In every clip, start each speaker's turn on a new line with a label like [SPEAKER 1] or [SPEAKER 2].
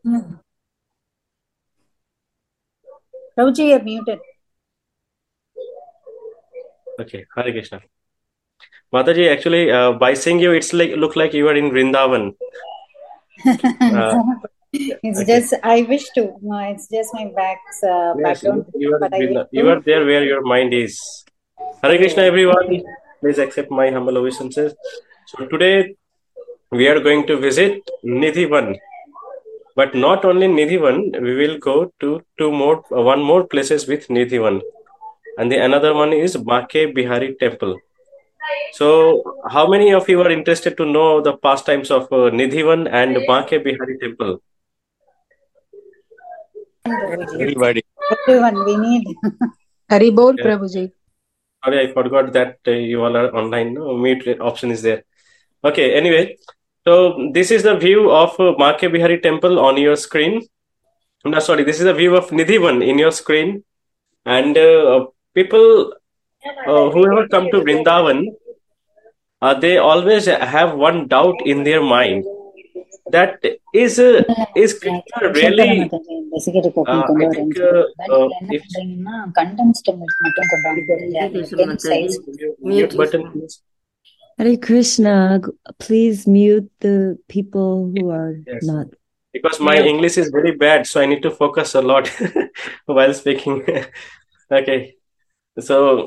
[SPEAKER 1] Prabhuji, you're muted.
[SPEAKER 2] Okay, Hare Krishna. Mataji, actually, by seeing you, it's like look like you are in Vrindavan.
[SPEAKER 1] It's
[SPEAKER 2] Okay.
[SPEAKER 1] just, I wish to. No, it's just my
[SPEAKER 2] Yes,
[SPEAKER 1] background,
[SPEAKER 2] you are in
[SPEAKER 1] but I wish
[SPEAKER 2] You are
[SPEAKER 1] to.
[SPEAKER 2] there where your mind is. Hare Krishna,
[SPEAKER 1] Yeah.
[SPEAKER 2] everyone. Please accept my humble obeisances. So today we are going to visit Nidhivan. But not only Nidhivan, we will go to one more places with Nidhivan. And the another one is Bake Bihari Temple. So, how many of you are interested to know the pastimes of Nidhivan and Bake Bihari Temple?
[SPEAKER 1] Prabhuji.
[SPEAKER 3] Everybody.
[SPEAKER 1] Everyone, we need.
[SPEAKER 4] Haribol
[SPEAKER 2] Yeah.
[SPEAKER 4] Prabhuji.
[SPEAKER 2] Sorry, I forgot that you all are online. No, mute option is there. Okay, anyway, so this is the view of Bake Bihari Temple on your screen. No, sorry, this is the view of Nidhivan in your screen. And people whoever come to Vrindavan, they always have one doubt in their mind that is Krishna really I think if mute button please.
[SPEAKER 5] Hare Krishna, please mute the people who are
[SPEAKER 2] Yes,
[SPEAKER 5] not.
[SPEAKER 2] because my English is very bad, so I need to focus a lot while speaking. Okay, so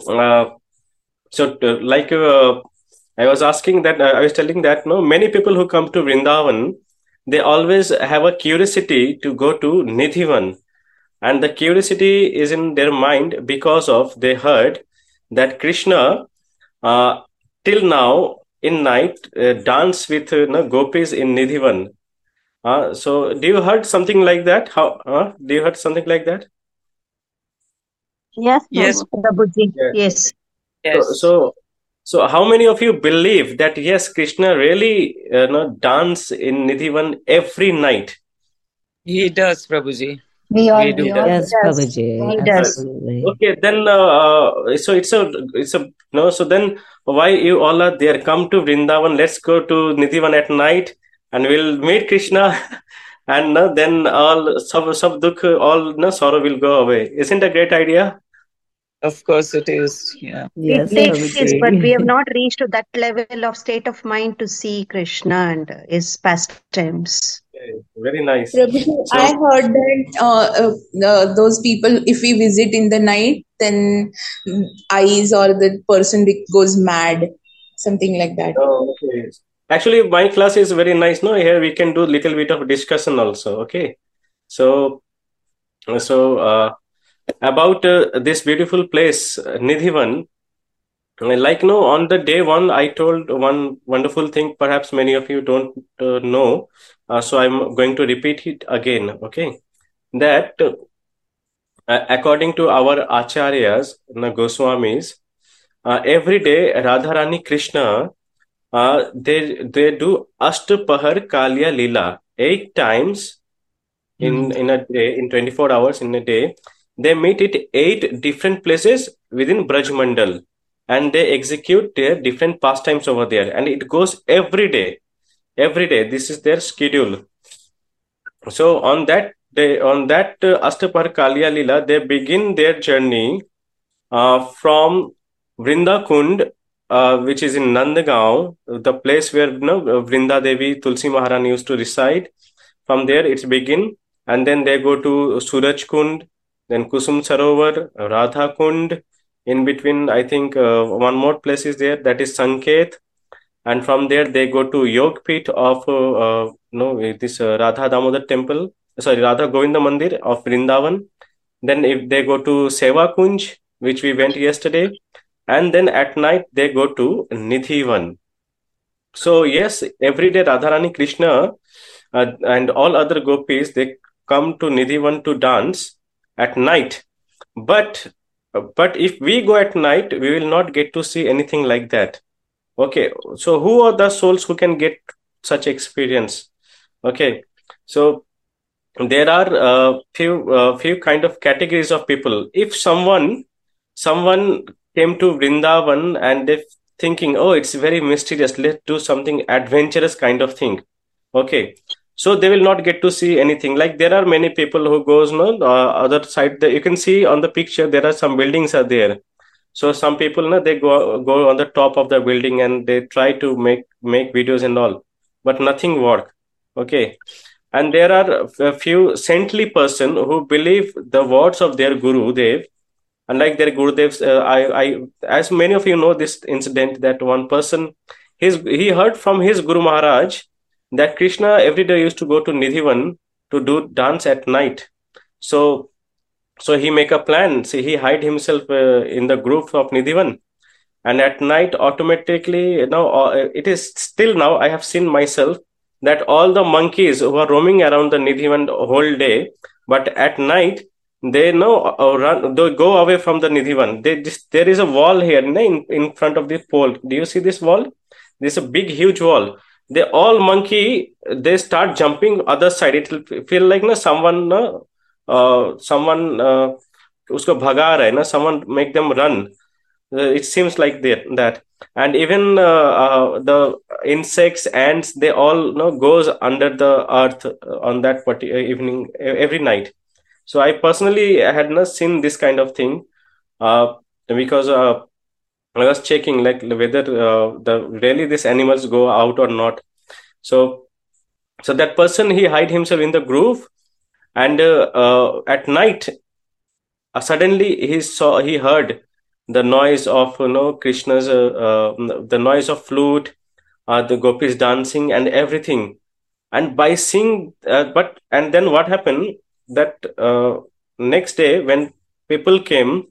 [SPEAKER 2] like I was asking that I was telling that no many people who come to Vrindavan, they always have a curiosity to go to Nidhivan, and the curiosity is in their mind because of they heard that Krishna uh, till now in night dance with gopis in Nidhivan. So do you heard something like that? How do you heard something like that?
[SPEAKER 6] Yes,
[SPEAKER 3] Yes.
[SPEAKER 6] Prabhuji.
[SPEAKER 2] Yeah.
[SPEAKER 6] Yes.
[SPEAKER 2] So, so how many of you believe that yes, Krishna really dance in Nidhivan every night?
[SPEAKER 3] He does, Prabhuji.
[SPEAKER 1] We all,
[SPEAKER 3] We do.
[SPEAKER 1] we all.
[SPEAKER 5] Yes,
[SPEAKER 6] Does.
[SPEAKER 5] Prabhuji,
[SPEAKER 6] He does.
[SPEAKER 5] absolutely.
[SPEAKER 2] Okay, then so it's a no. So then why you all are there? Come to Vrindavan. Let's go to Nidhivan at night, and we'll meet Krishna, and then all sab dukh, all sorrow will go away. Isn't a great idea?
[SPEAKER 3] Of course it is. Yeah.
[SPEAKER 5] Yes,
[SPEAKER 6] It is, but we have
[SPEAKER 5] Prabhuji.
[SPEAKER 6] not reached to that level of state of mind to see Krishna and his pastimes.
[SPEAKER 2] Okay, very nice.
[SPEAKER 7] Prabhuji, I
[SPEAKER 2] So
[SPEAKER 7] heard that those people, if we visit in the night, then eyes or the person goes mad, something like that.
[SPEAKER 2] okay. Actually, my class is very nice. No, here we can do little bit of discussion also. Okay, so about this beautiful place, Nidhivan. Like no, on the day one, I told one wonderful thing. Perhaps many of you don't know, so I'm going to repeat it again. Okay, that according to our acharyas, Goswamis, every day Radharani Krishna, they do Ashtapahar Kalya Lila 8 times in a day, in 24 hours in a day. They meet at 8 different places within Braj Mandal, and they execute their different pastimes over there, and it goes every day. Every day, this is their schedule. So on that day, on that Ashtapahar Kalya Lila, they begin their journey from Vrinda Kund, which is in Nandagaon, the place where Vrinda Devi Tulsi Maharani used to reside. From there, it's begin, and then they go to Suraj Kund, then Kusum Sarovar, Radha Kund. In between, I think one more place is there, that is Sanket, and from there they go to Yog Pit of no this Radha Damodar Temple, sorry Radha Govinda Mandir of Vrindavan. Then if they go to Seva Kunj, which we went yesterday, and then at night they go to Nidhivan. So yes, every day Radharani Krishna and all other gopis they come to Nidhivan to dance at night. But if we go at night, we will not get to see anything like that. Okay, so who are the souls who can get such experience? Okay, so there are few kind of categories of people. If someone came to Vrindavan and they thinking, oh, it's very mysterious, let's do something adventurous kind of thing. Okay, so they will not get to see anything. Like there are many people who goes no other side. You can see on the picture there are some buildings are there. So some people no, they go on the top of the building and they try to make videos and all, but nothing work. Okay, and there are a few saintly person who believe the words of their Guru Dev, unlike their Gurudevs. As many of you know this incident, that one person, he heard from his Guru Maharaj that Krishna every day used to go to Nidhivan to do dance at night. So he make a plan. See, he hide himself in the group of Nidhivan, and at night automatically, it is still now I have seen myself that all the monkeys who are roaming around the Nidhivan whole day, but at night they run, they go away from the Nidhivan. There is a wall here in front of the pole. Do you see this wall? This is a big huge wall. They all monkey, they start jumping other side. It will feel like someone उसको भगा रहा है ना, someone make them run. It seems like that. And even the insects, ants, they all goes under the earth on that particular evening, every night. So I personally had not seen this kind of thing, because I was checking like whether the really these animals go out or not. So that person, he hide himself in the groove, and at night suddenly he heard the noise of Krishna's the noise of flute, the gopis dancing and everything. And by seeing but and then what happened, that next day when people came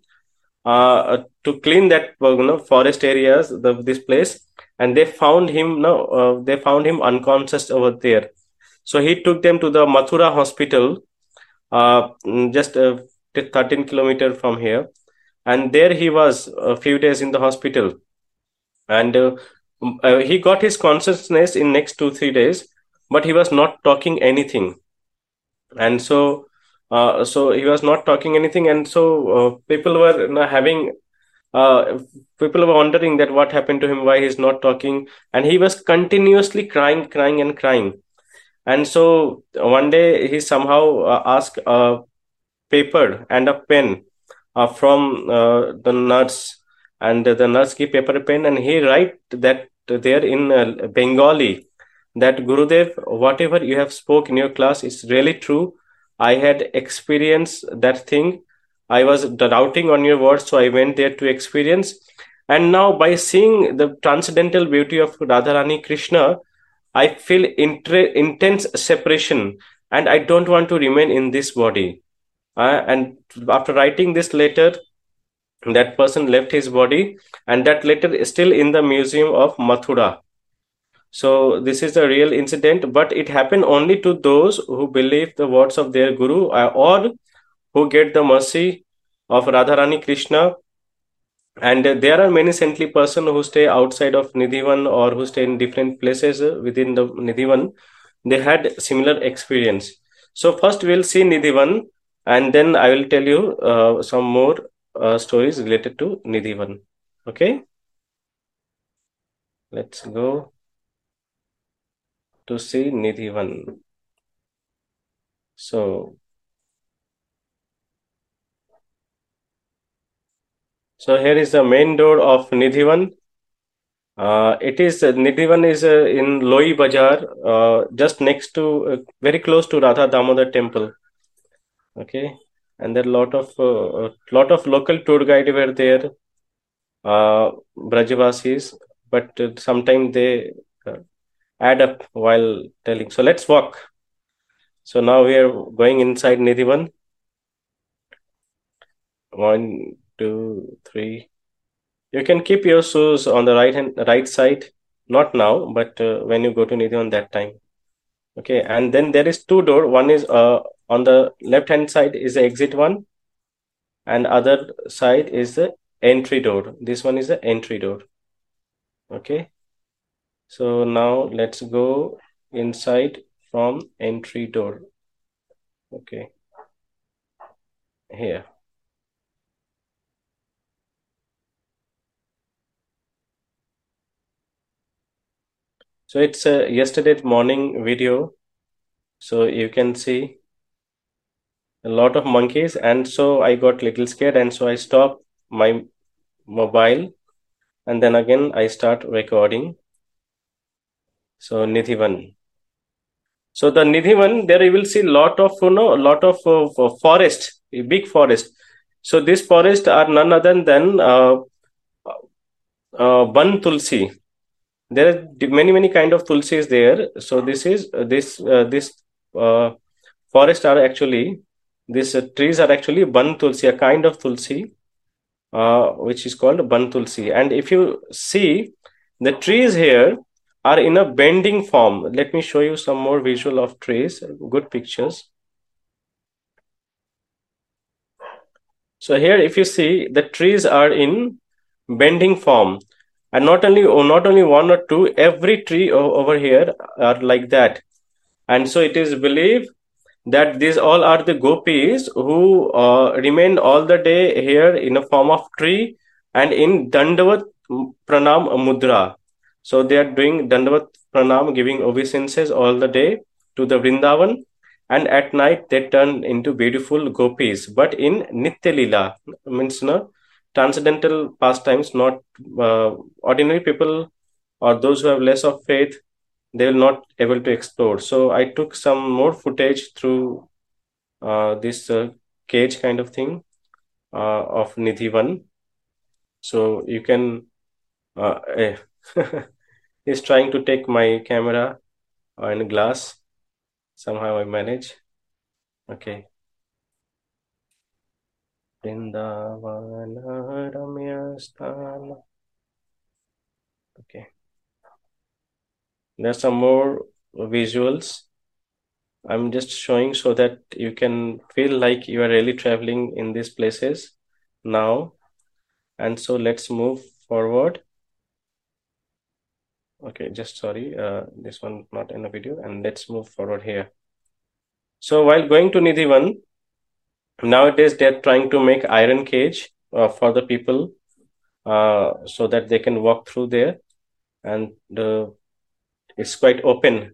[SPEAKER 2] to clean that forest areas, this place, and they found him unconscious over there. So he took them to the Mathura hospital, just 13 kilometers from here, and there he was a few days in the hospital. And he got his consciousness in next 2-3 days, but he was not talking anything. And so he was not talking anything, and so people were having people were wondering that what happened to him, why he's not talking, and he was continuously crying and crying. And so one day he somehow asked a paper and a pen from the nurse, and the nurse gave paper pen, and he write that there in Bengali, that Gurudev, whatever you have spoke in your class is really true. I had experienced that thing. I was doubting on your words, so I went there to experience. And now by seeing the transcendental beauty of Radharani Krishna, I feel intense separation, and I don't want to remain in this body. And after writing this letter, that person left his body, and that letter is still in the museum of Mathura. So this is a real incident, but it happened only to those who believe the words of their guru, or who get the mercy of Radharani Krishna. And there are many saintly person who stay outside of Nidhivan, or who stay in different places within the Nidhivan. They had similar experience. So first we'll see Nidhivan, and then I will tell you some more stories related to Nidhivan. Okay, let's go to see Nidhivan. So here is the main door of Nidhivan. It is Nidhivan is in Loi Bazaar, just next to, very close to Radha Damodar temple. Okay, and there are lot of local tour guide were there, Brajavasis, but sometimes they add up while telling. So let's walk. So now we are going inside Nidhivan. 1, 2, 3. You can keep your shoes on the right side, not now, but when you go to Nidhivan that time. Okay, and then there is 2 doors. One is on the left hand side is the exit one, and other side is the entry door. This one is the entry door. Okay, so now let's go inside from entry door. Okay, here. So it's a yesterday morning video. So you can see a lot of monkeys, and so I got little scared, and so I stopped my mobile, and then again I start recording. So Nidhivan. So the Nidhivan, there you will see lot of forest, a big forest. So this forest are none other than Ban Tulsi. There are many kind of tulsis there. So this is this forest are actually these trees are actually Ban Tulsi, a kind of tulsi, which is called Ban Tulsi. And if you see, the trees here are in a bending form. Let me show you some more visual of trees, good pictures. So here, if you see, the trees are in bending form, and not only one or two, every tree over here are like that. And so it is believed that these all are the gopis who remain all the day here in a form of tree and in Dandavat Pranam Mudra. So they are doing Dandavat Pranam, giving obeisances all the day to the Vrindavan, and at night they turn into beautiful gopis, but in Nitya Leela, means transcendental pastimes, not ordinary people or those who have less of faith, they will not able to explore. So I took some more footage through this cage kind of thing of Nidhivan. So you can he's trying to take my camera and glass. Somehow I manage. Okay. Vrindavana Ramya Sthana. Okay. There's some more visuals. I'm just showing so that you can feel like you are really traveling in these places now. And so let's move forward. Okay, just sorry, this one not in the video, and let's move forward here. So while going to Nidhivan, nowadays they're trying to make iron cage for the people so that they can walk through there, and it's quite open.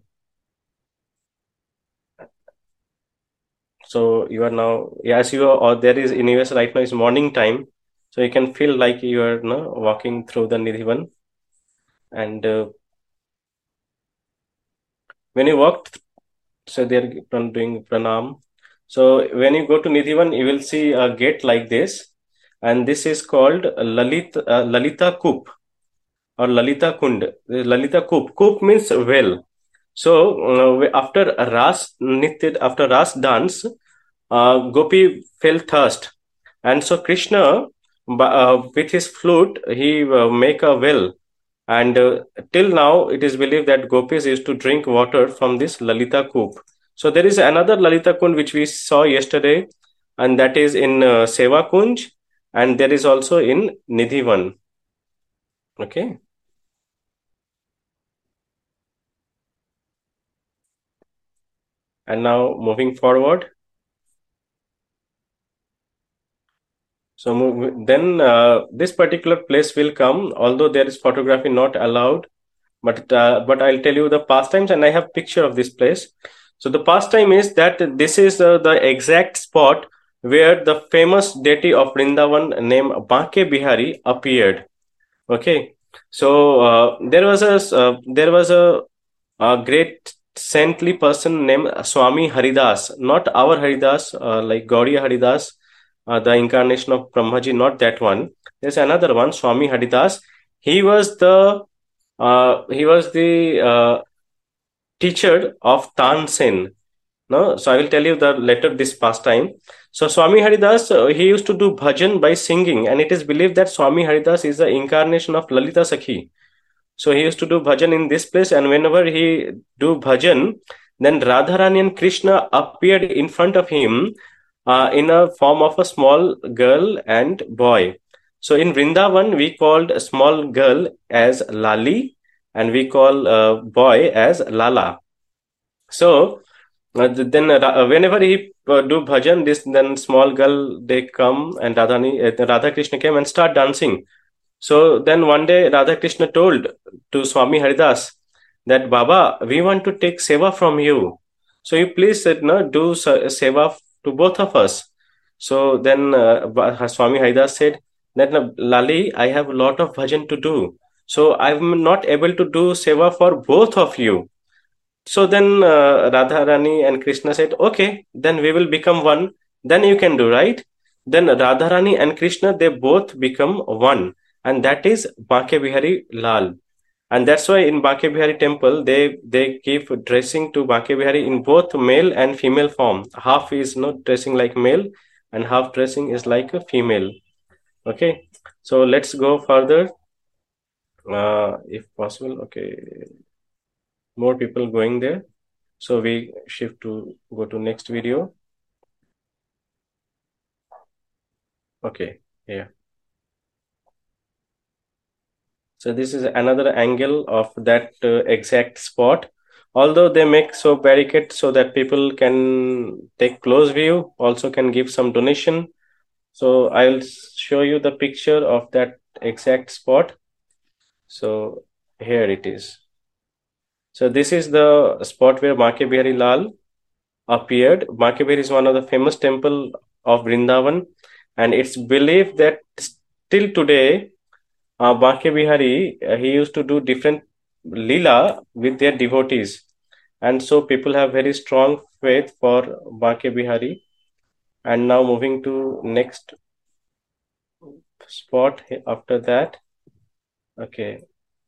[SPEAKER 2] So you are now, as you are, or there is in US right now is morning time, so you can feel like you are walking through the Nidhivan. And when you walk, so they're doing pranam. So when you go to Nidhivan, you will see a gate like this, and this is called Lalita Koop or Lalita Kund. Lalita Koop. Koop means well. So after Ras Nitya, after Ras dance, Gopi felt thirst, and so Krishna, with his flute, he make a well, and till now it is believed that gopis used to drink water from this Lalita Koop. So there is another Lalita Kund which we saw yesterday, and that is in Seva Kunj, and there is also in Nidhivan. Okay. And now moving forward. So then this particular place will come, although there is photography not allowed, but I'll tell you the pastimes, and I have picture of this place. So the pastime is that this is the exact spot where the famous deity of Vrindavan named Banke Bihari appeared. Okay, so there was a great saintly person named Swami Haridas, not our Haridas, like Gaudiya Haridas, the incarnation of Brahmaji, not that one. There's another one, Swami Haridas. He was the teacher of Tansen. No, so I will tell you the later this pastime. So Swami Haridas, he used to do bhajan by singing, and it is believed that Swami Haridas is the incarnation of Lalita Sakhi. So he used to do bhajan in this place, and whenever he do bhajan, then Radharani and Krishna appeared in front of him in a form of a small girl and boy. So in Vrindavan, we called a small girl as Lali, and we call boy as Lala. So then whenever he do bhajan, this then small girl they come, and Radha Krishna came and start dancing. So then one day Radha Krishna told to Swami Haridas that Baba, we want to take seva from you. So you please do seva to both of us. So then Swami Haridas said that Lali, I have a lot of bhajan to do. So I'm not able to do seva for both of you. So then Radharani and Krishna said, okay, then we will become one. Then you can do, right? Then Radharani and Krishna, they both become one. And that is Banke Bihari Lal. And that's why in Banke Bihari temple, they give dressing to Banke Bihari in both male and female form. Half is not dressing like male and half dressing is like a female. Okay. So let's go further. If possible. Okay. More people going there. So we shift to go to next video. Okay, yeah. So this is another angle of that exact spot. Although they make so barricade so that people can take close view, also can give some donation. So I'll show you the picture of that exact spot. So here it is. So this is the spot where Banke Bihari Lal appeared. Banke Bihari is one of the famous temple of Vrindavan, and it's believed that till today, Banke Bihari, he used to do different lila with their devotees, and so people have very strong faith for Banke Bihari. And now moving to next spot after that. Okay.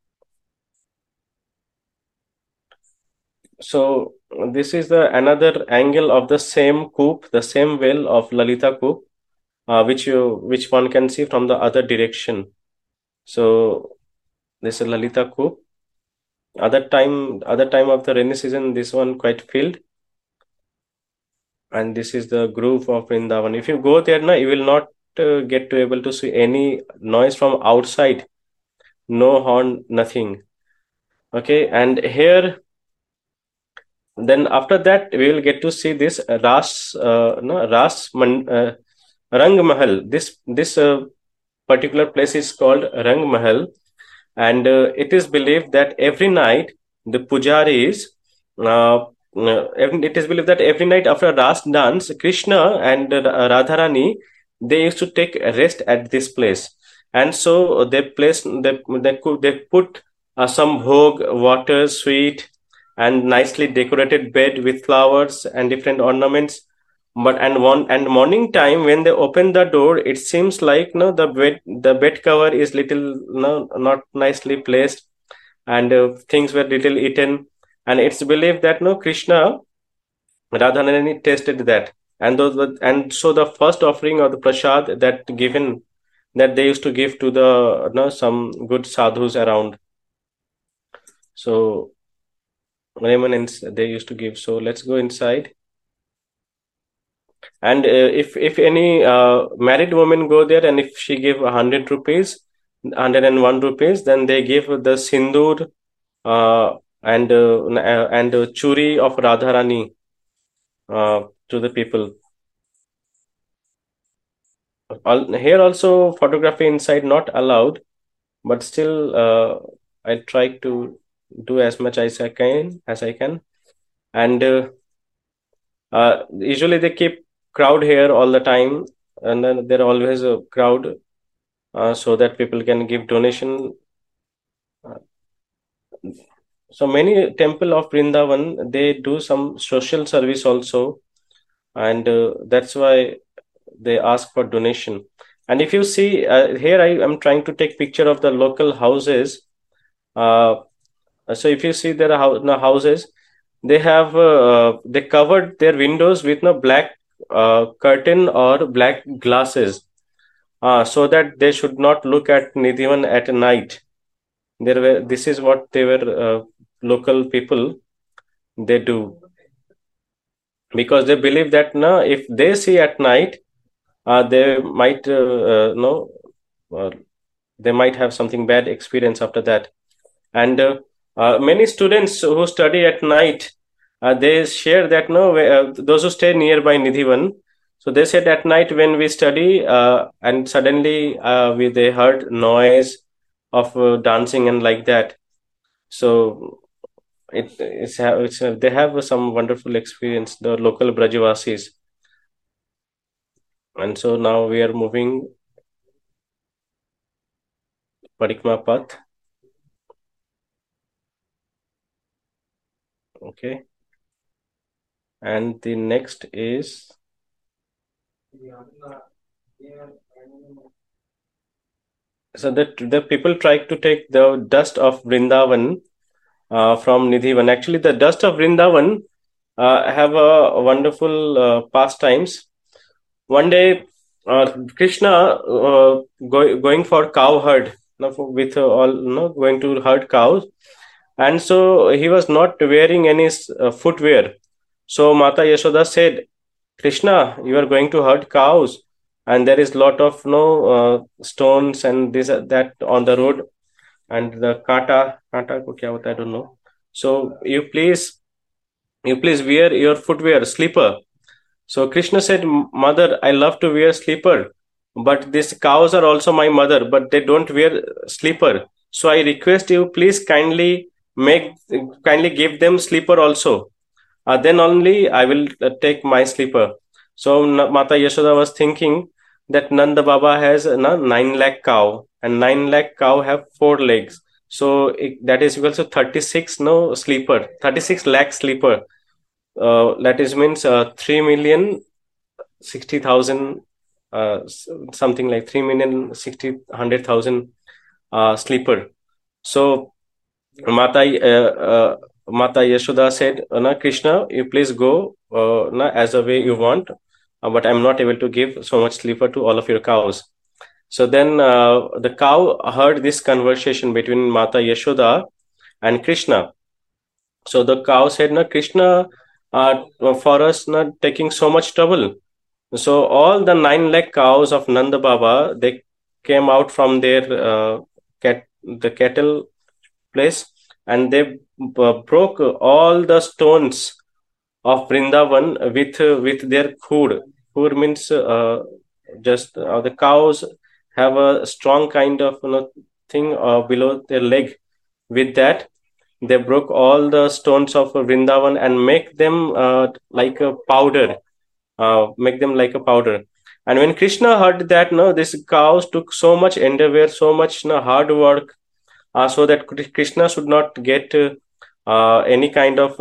[SPEAKER 2] So this is the another angle of the same coop, the same well of Lalita coop, which one can see from the other direction. So this is Lalita coop. Other time of the rainy season, this one quite filled. And this is the groove of Vrindavan. If you go there now, you will not get to able to see any noise from outside. No horn, nothing. Okay, and here then after that we will get to see this Rang Mahal. This particular place is called Rang Mahal, and it is believed that every night the pujaris, it is believed that every night after Ras dance, Krishna and Radharani, they used to take rest at this place, and so they put some bhog, water, sweet, and nicely decorated bed with flowers and different ornaments. But morning time when they open the door, it seems like the bed cover is little not nicely placed, and things were little eaten, and it's believed that Krishna, Radharani tasted that, and so the first offering of the prasad that they used to give to the some good sadhus around. So remnants they used to give. So let's go inside. And if any married woman go there, and if she give 100 rupees, 101 rupees, then they give the sindoor and churi of Radharani to the people. Here also photography inside not allowed, but still I'll try to do as much as I can. And usually they keep crowd here all the time, and then there always a crowd so that people can give donation. So many temple of Vrindavan, they do some social service also, and that's why they ask for donation. And if you see here, I am trying to take picture of the local houses. So if you see there are houses, they have they covered their windows with black curtain or black glasses, so that they should not look at Nidhivan at night. This is what they were local people they do, because they believe that if they see at night, they might they might have something bad experience after that. And many students who study at night, they share that those who stay nearby Nidhivan, so they said at night when we study and suddenly they heard noise of dancing and like that. So they have some wonderful experience, the local Brajavasis. And so now we are moving Parikma path. Okay. And the next is so that the people try to take the dust of Vrindavan from Nidhivan. Actually, the dust of Vrindavan have a wonderful pastimes. One day, Krishna going for cow herd, with all going to herd cows, and so he was not wearing any footwear. So Mata Yashoda said, Krishna, you are going to herd cows, and there is lot of stones and this that on the road, and the kata ko kya hota, I don't know. So you please wear your footwear, slipper. So Krishna said, Mother, I love to wear slipper, but these cows are also my mother, but they don't wear slipper. So I request you, please kindly give them slipper also. Then only I will take my slipper. So Mata Yashoda was thinking that Nanda Baba has 9 lakh cow, and 9 lakh cow have 4 legs. So that is equal to 36 sleeper, 36 lakh sleeper. That is means 3,060,000, something like 3,060,000 sleeper. So Mata Yashoda said, Krishna, you please go as a way you want, but I'm not able to give so much sleeper to all of your cows. So then the cow heard this conversation between Mata Yashoda and Krishna. So the cow said, Krishna, for us not taking so much trouble. So all the 9 lakh cows of Nanda Baba, they came out from their the cattle place, and they broke all the stones of Vrindavan with their khud. Khud means just the cows have a strong kind of thing below their leg. With that, they broke all the stones of Vrindavan and make them like a powder. Make them like a powder. And when Krishna heard that, these cows took so much endeavor, so much hard work, so that Krishna should not get any kind of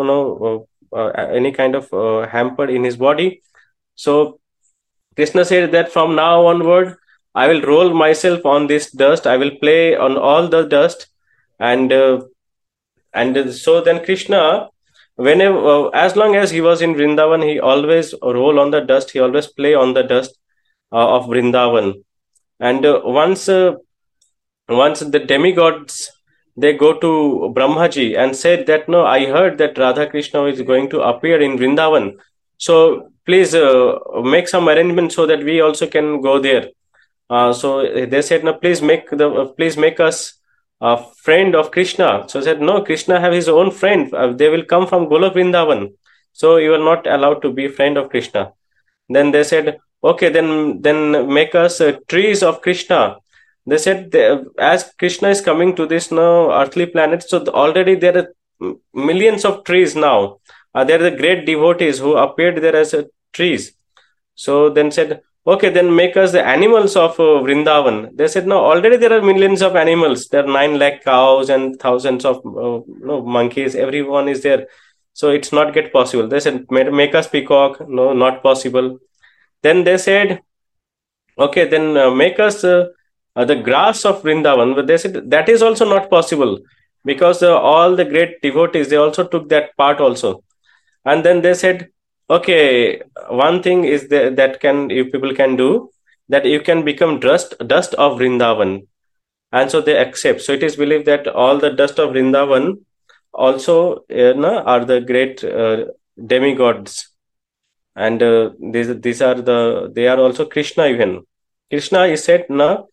[SPEAKER 2] hamper in his body. So Krishna said that from now onward, I will roll myself on this dust. I will play on all the dust, and so then Krishna, whenever as long as he was in Vrindavan, he always roll on the dust. He always play on the dust of Vrindavan. And once the demigods, they go to Brahmaji and said that, no, I heard that Radha Krishna is going to appear in Vrindavan. So please make some arrangement so that we also can go there. So they said, no, please make us a friend of Krishna. So said, no, Krishna have his own friend. They will come from Golok Vrindavan. So you are not allowed to be friend of Krishna. Then they said, okay, then make us trees of Krishna. They said, as Krishna is coming to this earthly planet, so already there are millions of trees now. There are the great devotees who appeared there as trees. So then said, okay, then make us the animals of Vrindavan. They said, no, already there are millions of animals. There are 9 lakh cows and thousands of monkeys. Everyone is there. So it's not get possible. They said, make us peacock. No, not possible. Then they said, okay, then make us the grass of Vrindavan. But they said, that is also not possible, because all the great devotees, they also took that part also. And then they said, okay, one thing is that people can do, that you can become dust of Vrindavan. And so they accept. So it is believed that all the dust of Vrindavan also are the great demigods. And they are also Krishna even. Krishna is said,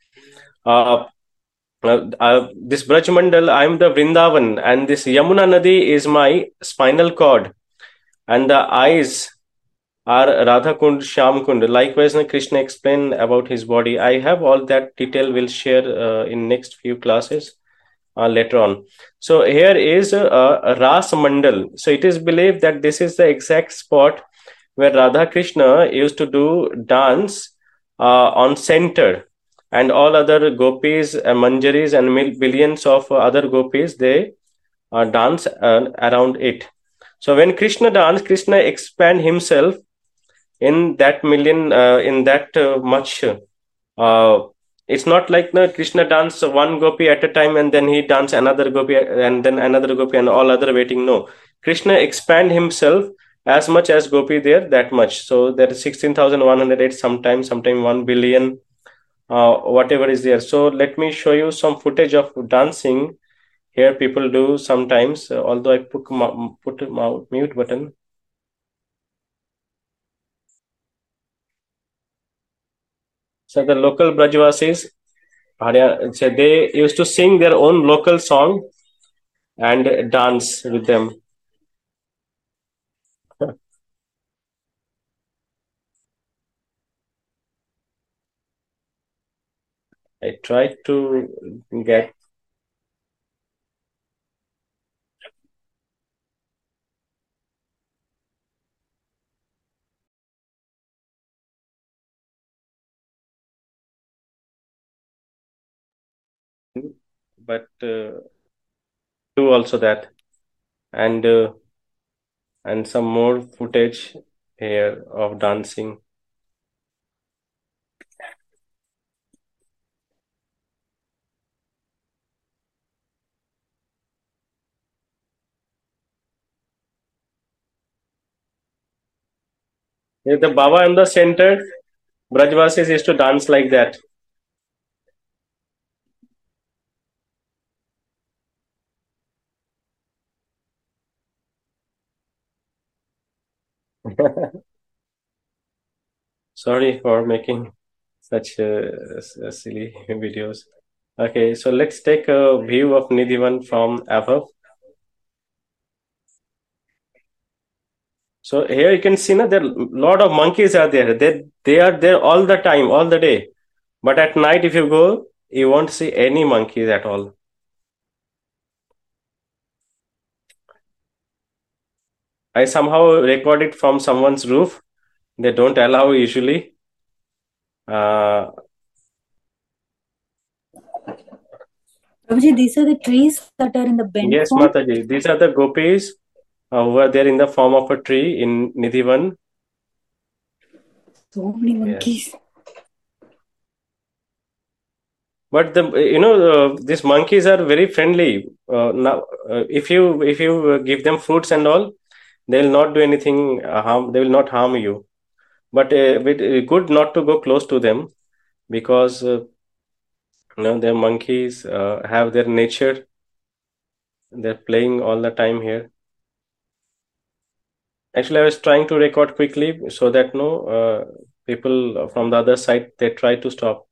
[SPEAKER 2] this Braj Mandal, I am the Vrindavan, and this Yamuna Nadi is my spinal cord, and the eyes are Radha Kund, Shyam Kund. Likewise, Krishna explained about his body. I have all that detail. We'll share in next few classes. later on. So here is a Ras Mandal. So it is believed that this is the exact spot where Radha Krishna used to do dance on center, and all other gopis, manjaris, and billions of other gopis, they dance around it. So when Krishna dance, Krishna expand himself in that million, in that much. It's not like no Krishna dance one gopi at a time and then he dance another gopi and then another gopi and all other waiting. No, Krishna expand himself as much as gopi there, that much. So there is 16,108, sometimes 1 billion, whatever is there. So let me show you some footage of dancing here. People do sometimes, although I put mute button. So the local Brajvasis, so they used to sing their own local song and dance with them. I tried to get. But do also that, and some more footage here of dancing. If the Baba in the center, Brajvasis used to dance like that. Sorry for making such silly videos. Okay, so let's take a view of Nidhivan from above. So here you can see, there a lot of monkeys are there. They are there all the time, all the day. But at night, if you go, you won't see any monkeys at all. I somehow recorded from someone's roof. They don't allow usually.
[SPEAKER 1] Prabhuji, these are the trees that are in the bent
[SPEAKER 2] Yes,
[SPEAKER 1] form.
[SPEAKER 2] Mataji. These are the gopis who are there in the form of a tree in Nidhivan.
[SPEAKER 1] So many monkeys.
[SPEAKER 2] Yes. But these monkeys are very friendly. Now, if you give them fruits and all, they will not do anything harm. They will not harm you. But good not to go close to them, because their monkeys have their nature. They're playing all the time here. Actually, I was trying to record quickly so that people from the other side, they try to stop.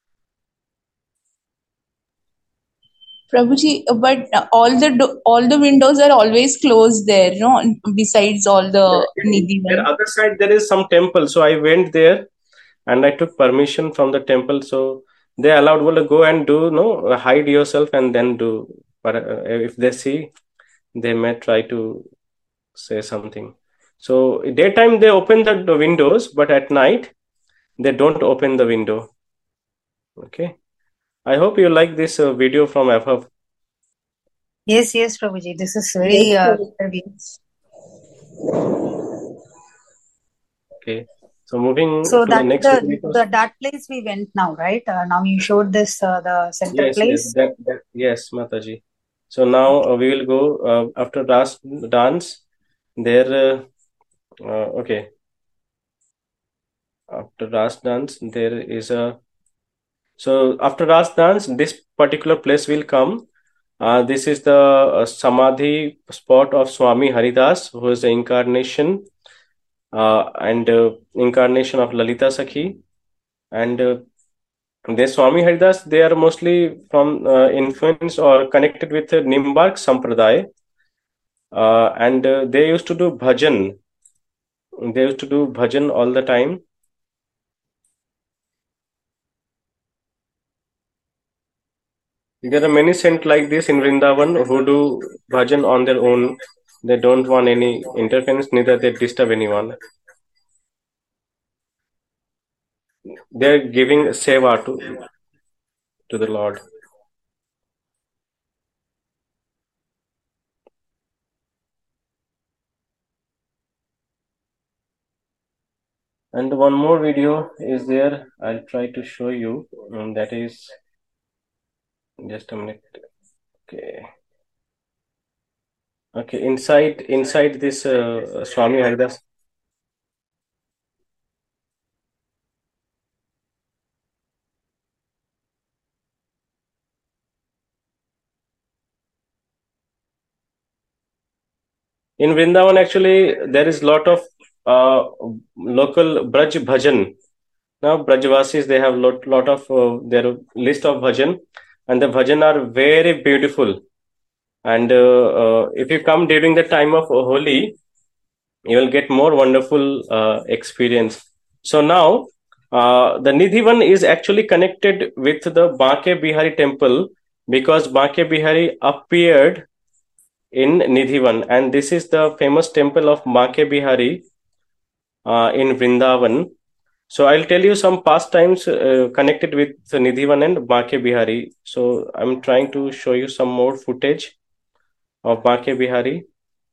[SPEAKER 7] Prabhuji, but all the windows are always closed there, no? Besides all the Nidhi
[SPEAKER 2] There
[SPEAKER 7] one.
[SPEAKER 2] other side there is some temple, so I went there and I took permission from the temple, so they allowed me to go and do hide yourself and then do. But if they see, they may try to say something. So daytime they open the windows, but at night they don't open the window. Okay. I hope you like this video from above.
[SPEAKER 1] Yes, Prabhuji. This is very
[SPEAKER 7] Yes,
[SPEAKER 2] Okay. So moving
[SPEAKER 1] So
[SPEAKER 2] to the
[SPEAKER 1] that
[SPEAKER 2] next video.
[SPEAKER 1] that place we went now, right? Now you showed this the center place.
[SPEAKER 2] Yes, Mataji. So now we will go after Ras dance. There, okay. After Ras dance, there is a. So after Ras dance, this particular place will come. This is the Samadhi spot of Swami Haridas, who is the incarnation and incarnation of Lalita Sakhi. And the Swami Haridas, they are mostly from influence or connected with Nimbark Sampradaya. And they used to do bhajan. They used to do bhajan all the time. There are many saints like this in Vrindavan who do bhajan on their own. They don't want any interference, neither they disturb anyone. They're giving seva to the Lord. And one more video is there. I'll try to show you. That is just a minute. Okay. Okay. Inside this Swami Haridas. In Vrindavan, actually, there is lot of local Braj bhajan. Now, Brajvasis, they have lot of their list of bhajan, and the bhajan are very beautiful. And if you come during the time of Holi, you will get more wonderful experience. So now, the Nidhivan is actually connected with the Banke Bihari temple because Banke Bihari appeared in Nidhivan, and this is the famous temple of Banke Bihari in Vrindavan. So I'll tell you some pastimes connected with Nidhivan and Banke Bihari. So I'm trying to show you some more footage of Banke Bihari.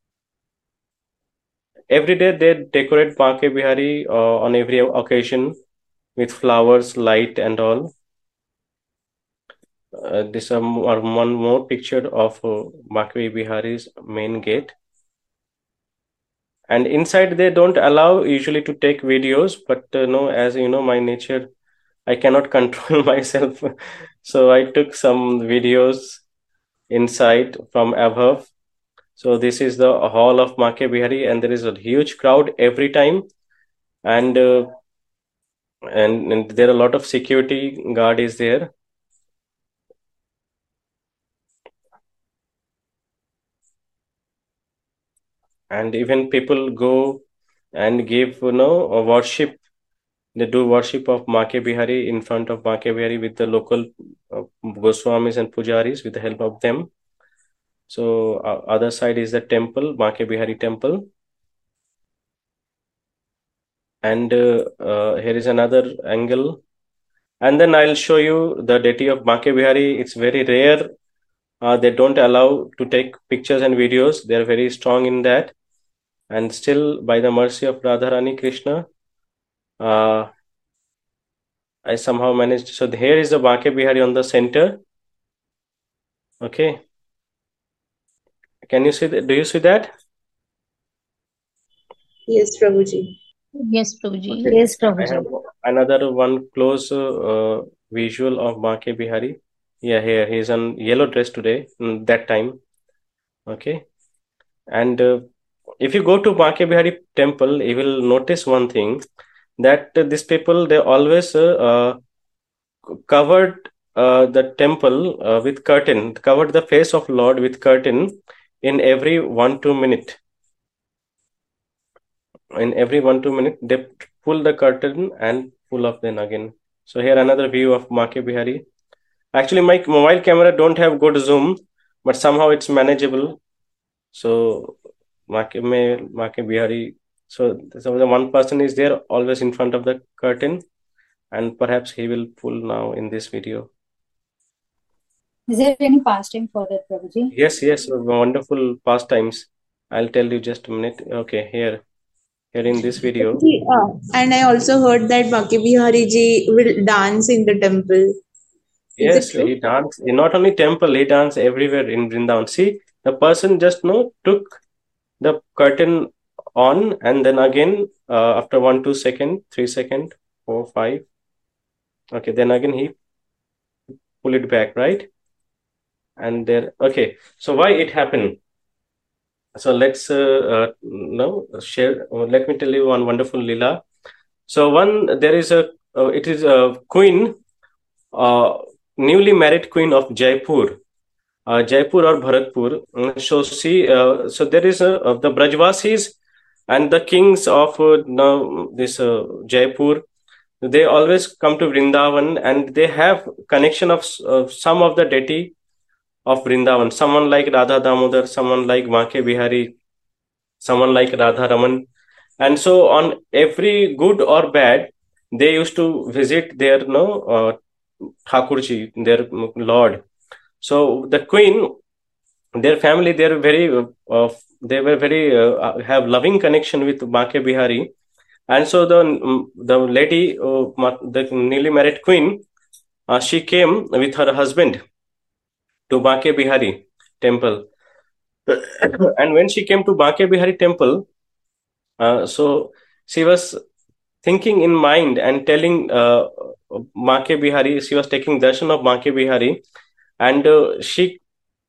[SPEAKER 2] Every day they decorate Banke Bihari on every occasion with flowers, light, and all. This is one more picture of Banke Bihari's main gate. And inside they don't allow usually to take videos, but no, as you know, my nature, I cannot control myself. So I took some videos inside from above. So this is the hall of Banke Bihari, and there is a huge crowd every time, and there are a lot of security guard is there. And even people go and give, a worship. They do worship of Banke Bihari in front of Banke Bihari with the local Goswamis and Pujaris with the help of them. So other side is the temple, Banke Bihari temple. And here is another angle. And then I'll show you the deity of Banke Bihari. It's very rare. They don't allow to take pictures and videos. They're very strong in that. And still, by the mercy of Radharani Krishna, I somehow managed. So here is the Banke Bihari on the center. Okay. Can you see that? Do you see that?
[SPEAKER 7] Yes, Prabhuji.
[SPEAKER 1] Yes, Prabhuji.
[SPEAKER 2] Okay.
[SPEAKER 1] Yes,
[SPEAKER 2] I
[SPEAKER 1] Prabhuji.
[SPEAKER 2] have another one close visual of Banke Bihari. Yeah, here he's in yellow dress today. That time. Okay. And if you go to Banke Bihari temple, you will notice one thing that these people, they always covered the temple with curtain, covered the face of Lord with curtain in every 1-2 minute. In every 1-2 minute, they pull the curtain and pull off then again. So here another view of Banke Bihari. Actually, my mobile camera don't have good zoom, but somehow it's manageable. So Banke Bihari. So the one person is there always in front of the curtain, and perhaps he will pull now in this video.
[SPEAKER 1] Is there any pastime for that, Prabhuji?
[SPEAKER 2] Yes, wonderful pastimes. I'll tell you just a minute. Okay, here in this video.
[SPEAKER 7] And I also heard that Banke Bihari ji will dance in the temple.
[SPEAKER 2] Yes, he danced. Not only temple, he danced everywhere in Vrindavan. See, the person just took the curtain on, and then again after 1-2 second, 3 second, 4, 5. Okay, then again he pull it back, right? And there. Okay, so why it happened? So let's share. Let me tell you one wonderful lila. So there is it is a queen, newly married queen of Jaipur. Jaipur or Bharatpur. So there is the Brajvasis and the kings of this Jaipur. They always come to Vrindavan, and they have connection of some of the deity of Vrindavan. Someone like Radha Damodar, someone like Banke Bihari, someone like Radha Raman. And so on every good or bad, they used to visit their Thakurji, their Lord. So the queen, their family, they were very have loving connection with Banke Bihari. And so the lady, the newly married queen, she came with her husband to Banke Bihari temple. And when she came to Banke Bihari temple, so she was thinking in mind and telling Banke Bihari, she was taking darshan of Banke Bihari, and she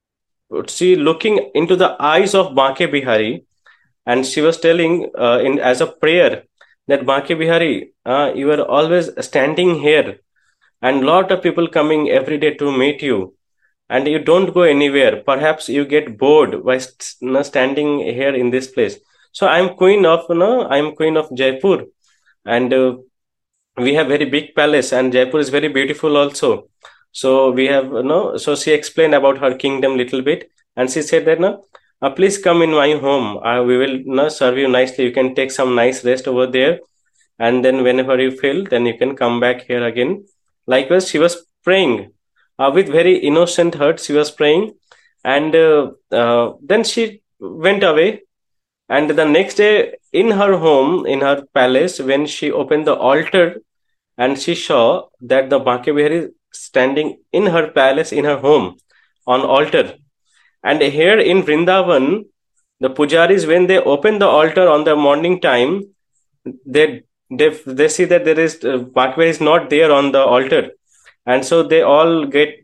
[SPEAKER 2] looking into the eyes of Banke Bihari, and she was telling in as a prayer that Banke Bihari, you are always standing here, and lot of people coming every day to meet you, and you don't go anywhere. Perhaps you get bored by standing here in this place. So I'm queen of Jaipur, and we have very big palace, and Jaipur is very beautiful also. So we have so she explained about her kingdom little bit, and she said that please come in my home. We will serve you nicely. You can take some nice rest over there, and then whenever you feel, then you can come back here again. Likewise, she was praying with very innocent heart. She was praying, and then she went away. And the next day, in her home, in her palace, when she opened the altar, and she saw that the Banke Bihari is standing in her palace, in her home, on altar. And here in Vrindavan, the pujaris, when they open the altar on the morning time, they see that there is Banke Bihari is not there on the altar, and so they all get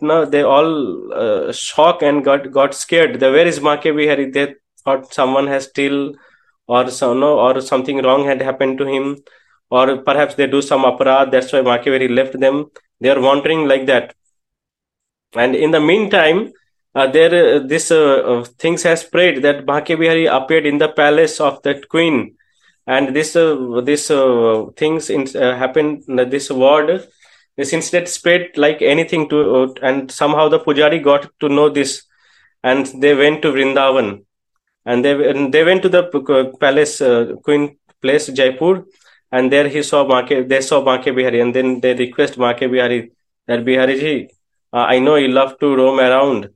[SPEAKER 2] shocked and got scared. Where is Banke Bihari? They thought someone has still, or something wrong had happened to him, or perhaps they do some aparad. That's why Banke Bihari left them. They are wandering like that. And in the meantime, this things has spread that Banke Bihari appeared in the palace of that queen, and this things happened. This word, this incident spread like anything to, and somehow the pujari got to know this, and they went to Vrindavan, and they went to the palace, queen place Jaipur, and there they saw Banke Bihari, and then they request Banke Bihari that Bihari ji, I know you love to roam around,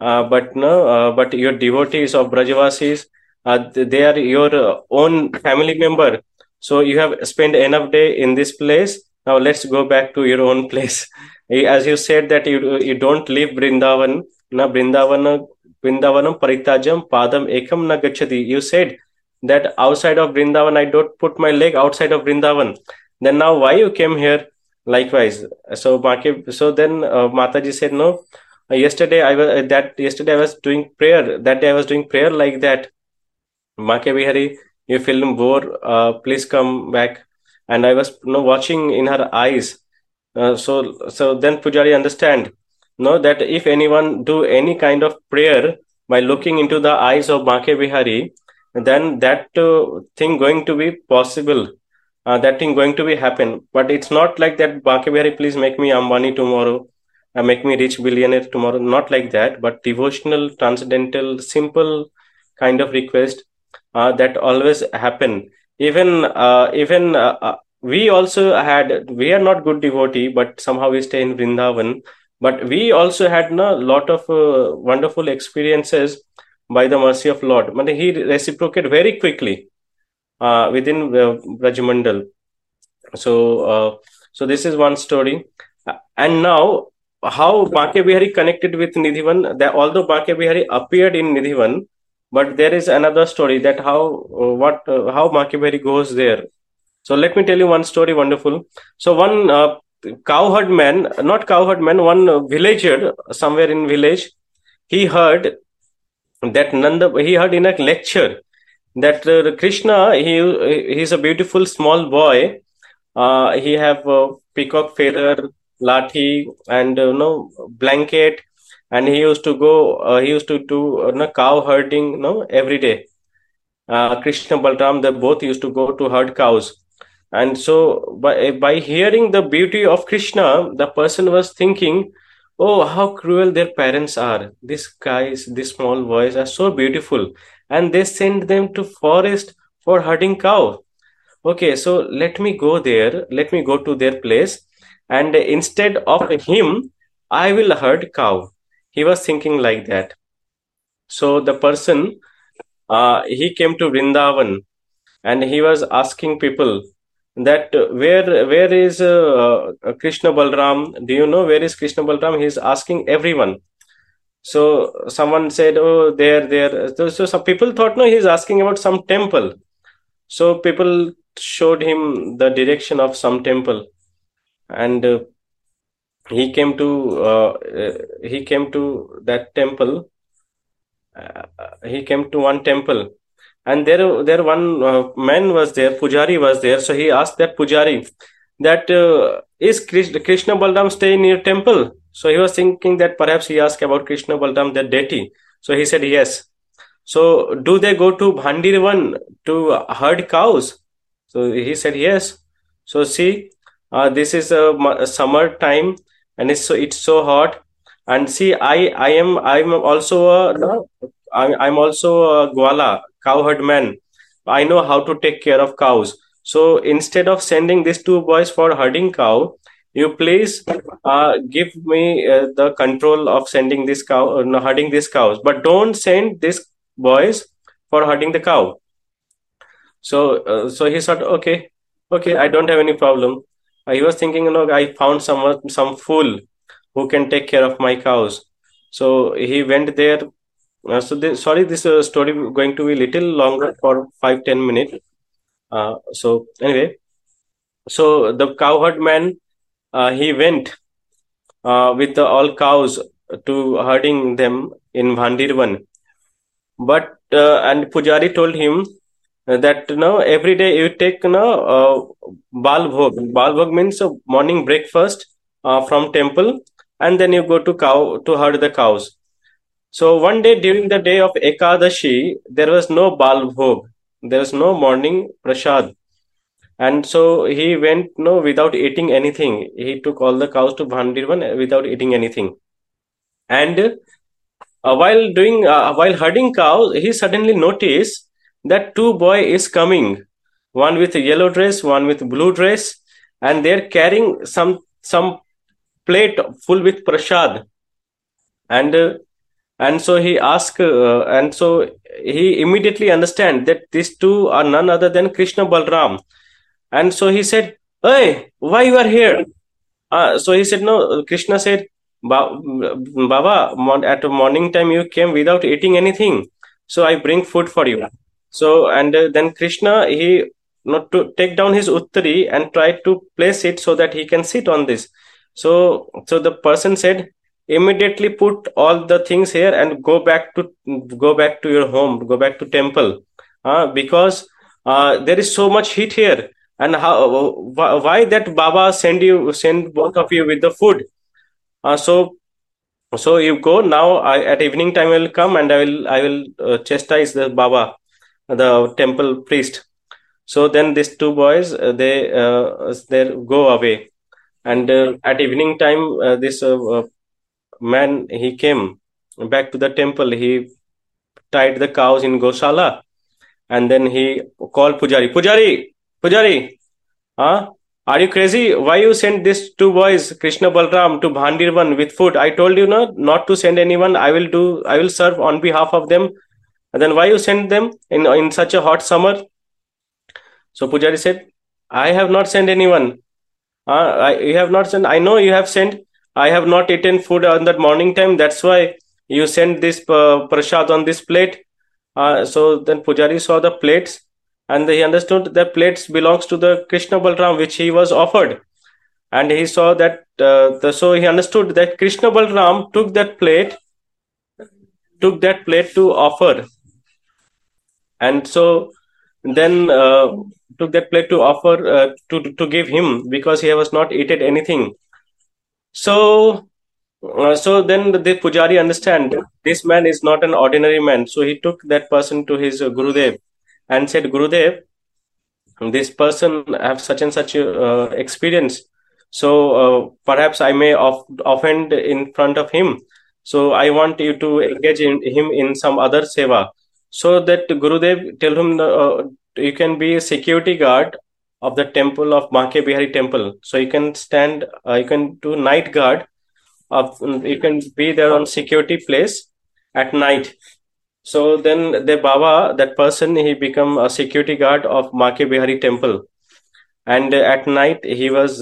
[SPEAKER 2] but your devotees of Brajavasis, they are your own family member. So you have spent enough day in this place. Now let's go back to your own place. As you said that you don't leave Vrindavan. Na Vrindavanam paritajam padam ekam na gachati. You said that outside of Vrindavan I don't put my leg outside of Vrindavan. Then now why you came here? Likewise. So then Mataji said no. Yesterday I was doing prayer. That day I was doing prayer like that. Banke Bihari, you feel bored. Please come back. And I was watching in her eyes. So then Pujari understand that if anyone do any kind of prayer by looking into the eyes of Banke Bihari, then that thing going to be possible. That thing going to be happen. But it's not like that, Banke Bihari, please make me Ambani tomorrow, make me rich billionaire tomorrow. Not like that, but devotional, transcendental, simple kind of request that always happen. Even we also we are not good devotee, but somehow we stay in Vrindavan. But we also had a lot of wonderful experiences by the mercy of Lord. But he reciprocated very quickly within Brajamandal. So this is one story. And now, how Banke Bihari connected with Nidhivan? That although Banke Bihari appeared in Nidhivan, but there is another story that how Banke Bihari goes there. So let me tell you one story, wonderful. So one one villager somewhere in village, he heard in a lecture that Krishna, he is a beautiful small boy. He have a peacock feather, lathi, and blanket, and he used to do cow herding every day. Krishna Balram, they both used to go to herd cows. And so by hearing the beauty of Krishna, the person was thinking, Oh, how cruel their parents are. These guys, these small boys are so beautiful, and they send them to forest for herding cow. Okay, so let me go there. Let me go to their place, and instead of him, I will herd cow. He was thinking like that. So the person, he came to Vrindavan, and he was asking people that where is Krishna Balram? Do you know where is Krishna Balram? He's asking everyone. So someone said, "Oh, there." So some people thought, no, he's asking about some temple. So people showed him the direction of some temple, and he came to that temple. He came to one temple, and there one man was there. Pujari was there. So he asked that Pujari that is Krishna Balram stay near temple. So he was thinking that perhaps he asked about Krishna Balram, that deity. So he said yes. So do they go to Bhandirvan to herd cows? So he said yes. So see, this is a summer time, and it's so hot. And see, I'm also I'm also a Gwala cow herd man. I know how to take care of cows. So instead of sending these two boys for herding cow, you please give me the control of sending this cow, no, herding these cows. But don't send these boys for herding the cow. So he thought, okay, I don't have any problem. He was thinking, I found some fool who can take care of my cows. So he went there. Sorry, this story going to be little longer for 5-10 minutes. So anyway, so the cowherd man, he went with all cows to herding them in Bhandirvan. But and Pujari told him that every day you take bal bhog. Bal bhog means a morning breakfast from temple, and then you go to cow to herd the cows. So one day during the day of Ekadashi, there was no bal bhog. There was no morning prasad. And so he went without eating anything. He took all the cows to Bhandirvan without eating anything. And while herding cows, he suddenly noticed that two boy is coming, one with a yellow dress, one with blue dress, and they're carrying some plate full with prasad. And so he asked, and so he immediately understand that these two are none other than Krishna Balram. And so he said, "Hey, why you are here?" So he said, "No." Krishna said, Baba, at morning time you came without eating anything, so I bring food for you. So and then Krishna, he not to take down his uttari and try to place it so that he can sit on this. So the person said, immediately put all the things here and go back to your home, go back to temple, because there is so much heat here. And why that Baba send both of you with the food? So you go now. At evening time I will come and I will chastise the Baba, the temple priest. So then these two boys they go away, and at evening time this man, he came back to the temple. He tied the cows in Gosala, and then he called Pujari, huh? Are you crazy? Why you sent these two boys, Krishna Balram, to Bhandirvan with food? I told you not to send anyone. I will serve on behalf of them. And then why you send them in such a hot summer? So Pujari said, I have not sent anyone. You have not sent. I know you have sent. I have not eaten food on that morning time. That's why you sent this prasad on this plate. So then Pujari saw the plates, and he understood that plates belongs to the Krishna Balram which he was offered. And he saw that so he understood that Krishna Balram took that plate to offer. And so then took that plate to offer to give him, because he was not eaten anything. So then the Pujari understand this man is not an ordinary man. So he took that person to his Gurudev and said, Gurudev, this person have such and such experience. So perhaps I may offend in front of him. So I want you to engage him in some other seva. So that Gurudev tell him you can be a security guard of the temple of Banke Bihari temple. So you can stand, you can do night guard you can be there on security place at night. So then the Baba, that person, he become a security guard of Banke Bihari temple. And at night he was,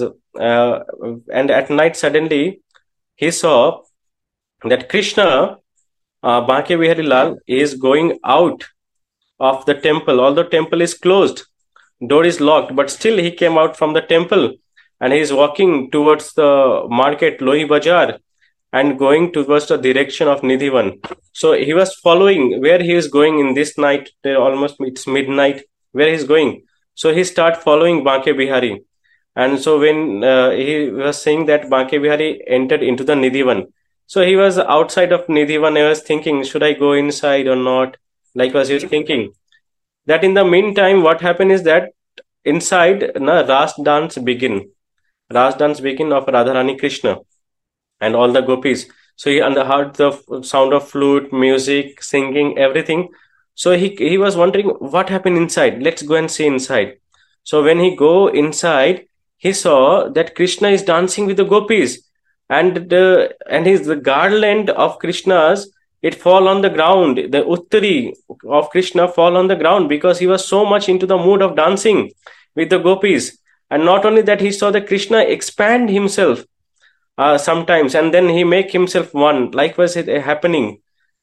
[SPEAKER 2] and at night suddenly he saw that Krishna, Banke Bihari Lal, is going out of the temple. Although temple is closed, door is locked, but still he came out from the temple and he is walking towards the market, Lohi Bazaar, and going towards the direction of Nidhivan. So he was following where he is going in this night. Almost it's midnight. Where he is going. So he start following Banke Bihari. And so when he was saying that Banke Bihari entered into the Nidhivan. So he was outside of Nidhivan. I was thinking, should I go inside or not? Like was he thinking. That in the meantime, what happened is that inside, Ras dance begin. Ras dance begin of Radharani Krishna and all the gopis. So he heard the sound of flute, music, singing, everything. So he was wondering what happened inside. Let's go and see inside. So when he go inside, he saw that Krishna is dancing with the gopis, and the garland of Krishna's, it fall on the ground. The uttari of Krishna fall on the ground because he was so much into the mood of dancing with the gopis. And not only that, he saw that Krishna expand himself sometimes, and then he make himself one. Likewise, it happening.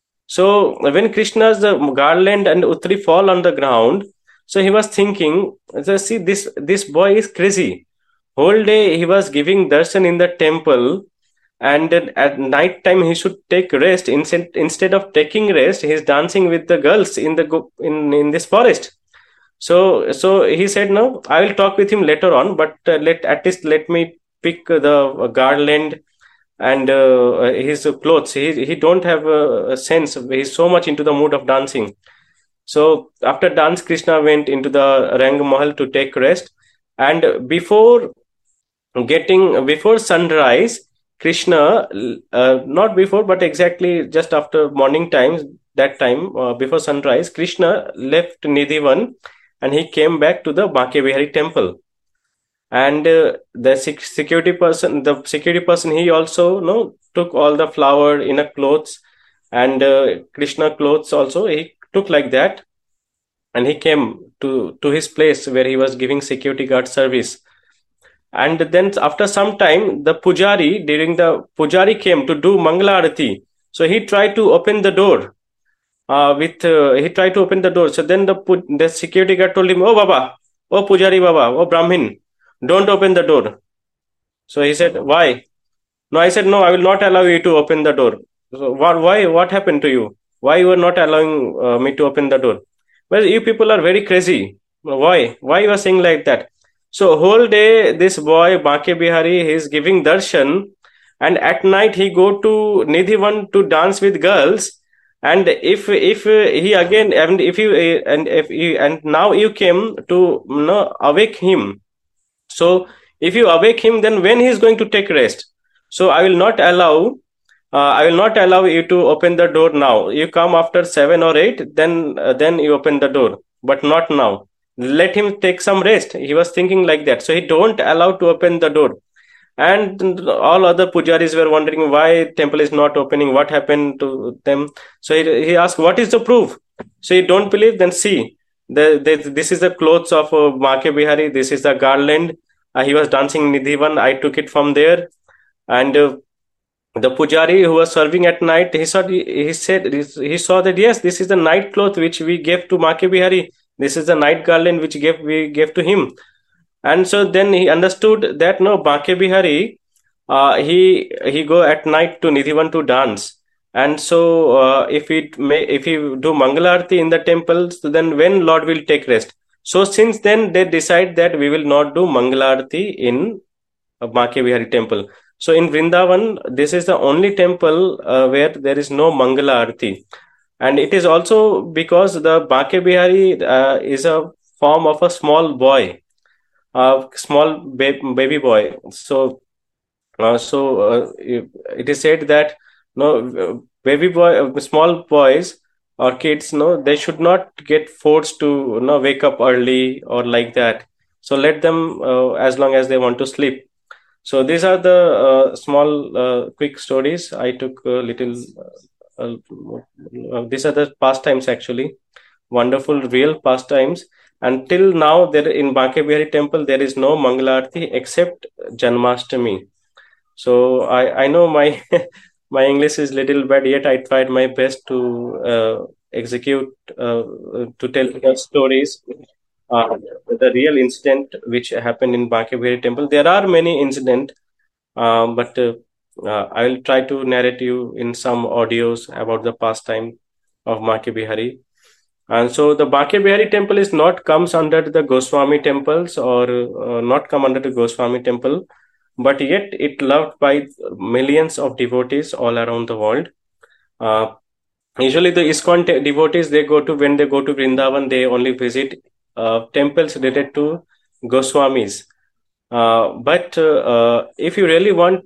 [SPEAKER 2] So when Krishna's garland and uttari fall on the ground, so he was thinking, see, this boy is crazy. Whole day he was giving darshan in the temple, and at night time he should take rest. Instead of taking rest, he is dancing with the girls in this forest. So he said, no, I will talk with him later on, but at least let me pick the garland and his clothes. He don't have a sense. He's so much into the mood of dancing. So after dance, Krishna went into the Rang Mahal to take rest, and before sunrise, Krishna, not before, but exactly just after morning times, that time, before sunrise, Krishna left Nidhivan and he came back to the Banke Bihari temple. And the security person, he also took all the flower in a clothes, and Krishna clothes also he took like that, and he came to his place where he was giving security guard service. And then after some time, the pujari came to do Mangala Arati. So he tried to open the door. So then the security guard told him, "Oh Baba, oh Pujari Baba, oh Brahmin, don't open the door." So he said, "Why?" No, I said, "No, I will not allow you to open the door." So why? What happened to you? Why you are not allowing me to open the door? Well, you people are very crazy. Why? Why you are saying like that? So whole day this boy Banke Bihari, he is giving darshan, and at night he go to Nidhivan to dance with girls. And if he again, and now you came to awake him. So if you awake him, then when he is going to take rest? So I will not allow you to open the door now. You come after 7 or 8, then you open the door, but not now. Let him take some rest. He was thinking like that. So he don't allow to open the door. And all other pujaris were wondering why temple is not opening, what happened to them. So he asked, what is the proof? So you don't believe, then see. This is the clothes of Banke Bihari. This is the garland. He was dancing Nidhivan. I took it from there. And the pujari who was serving at night, he saw that, yes, this is the night cloth which we gave to Banke Bihari. This is the night garland which we gave to him. And so then he understood that Banke Bihari, he go at night to Nidhivan to dance. And so if he do Mangalarti in the temples, then when Lord will take rest? So since then they decide that we will not do Mangalarti in Banke Bihari temple. So in Vrindavan, this is the only temple where there is no Mangala Arati. And it is also because the Banke Bihari is a form of a small boy. small baby boy. So it is said that small boys or kids, they should not get forced to wake up early or like that. So let them as long as they want to sleep. So these are the small quick stories I took a little. These are the pastimes actually, wonderful real pastimes. Until now, there in Banke Bihari temple there is no Mangalarti except Janmashtami. So I know my my English is little bad, yet I tried my best to execute to tell the stories, the real incident which happened in Banke Bihari temple. There are many incidents, but I will try to narrate you in some audios about the pastime of Banke Bihari. And so the Banke Bihari temple is not comes under the Goswami temples or not come under the Goswami temple, but yet it loved by millions of devotees all around the world. Usually the ISKCON devotees, when they go to Vrindavan, they only visit temples related to Goswamis. But if you really want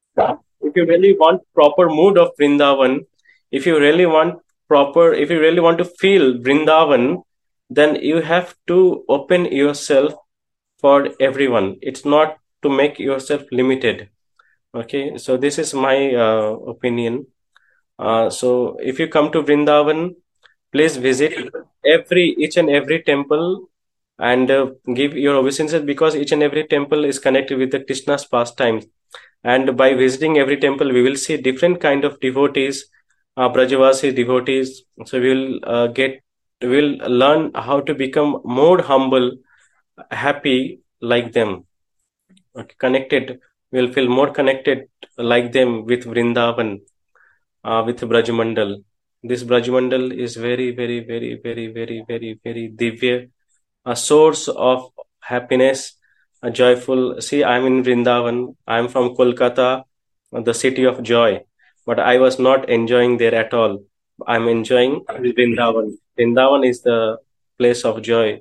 [SPEAKER 2] proper mood of Vrindavan, if you really want to feel Vrindavan, then you have to open yourself for everyone. It's not to make yourself limited. Okay, so this is my opinion. So if you come to Vrindavan, please visit each and every temple and give your obeisances, because each and every temple is connected with the Krishna's pastimes. And by visiting every temple, we will see different kind of devotees, Brajavasi devotees. So we'll learn how to become more humble, happy like them. Okay, connected. We'll feel more connected like them with Vrindavan, with Brajamandal. This Brajamandal is very, very, very, very, very, very, very divya, a source of happiness, a joyful. See, I'm in Vrindavan. I'm from Kolkata, the city of joy, but I was not enjoying there at all. I'm enjoying Vrindavan. Vrindavan is the place of joy.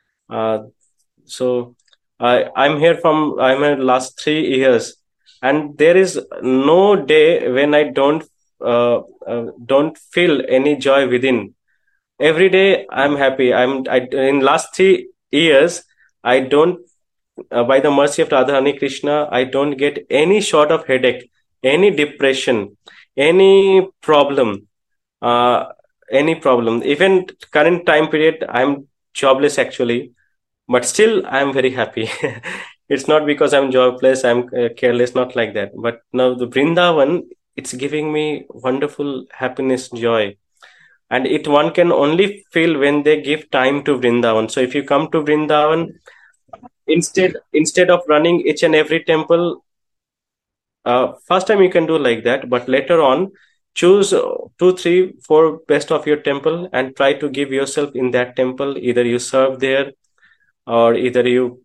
[SPEAKER 2] So I'm here last 3 years, and there is no day when I don't feel any joy within. Every day I'm happy. In last 3 years, I don't, by the mercy of Radharani Krishna, I don't get any sort of headache, any depression, any problem, Even current time period, I'm jobless actually, but still I'm very happy. It's not because I'm jobless, I'm careless, not like that. But now the Vrindavan, it's giving me wonderful happiness, joy. And one can only feel when they give time to Vrindavan. So if you come to Vrindavan, instead of running each and every temple, first time you can do like that, but later on, choose 2, 3, 4 best of your temple and try to give yourself in that temple. Either you serve there, or either you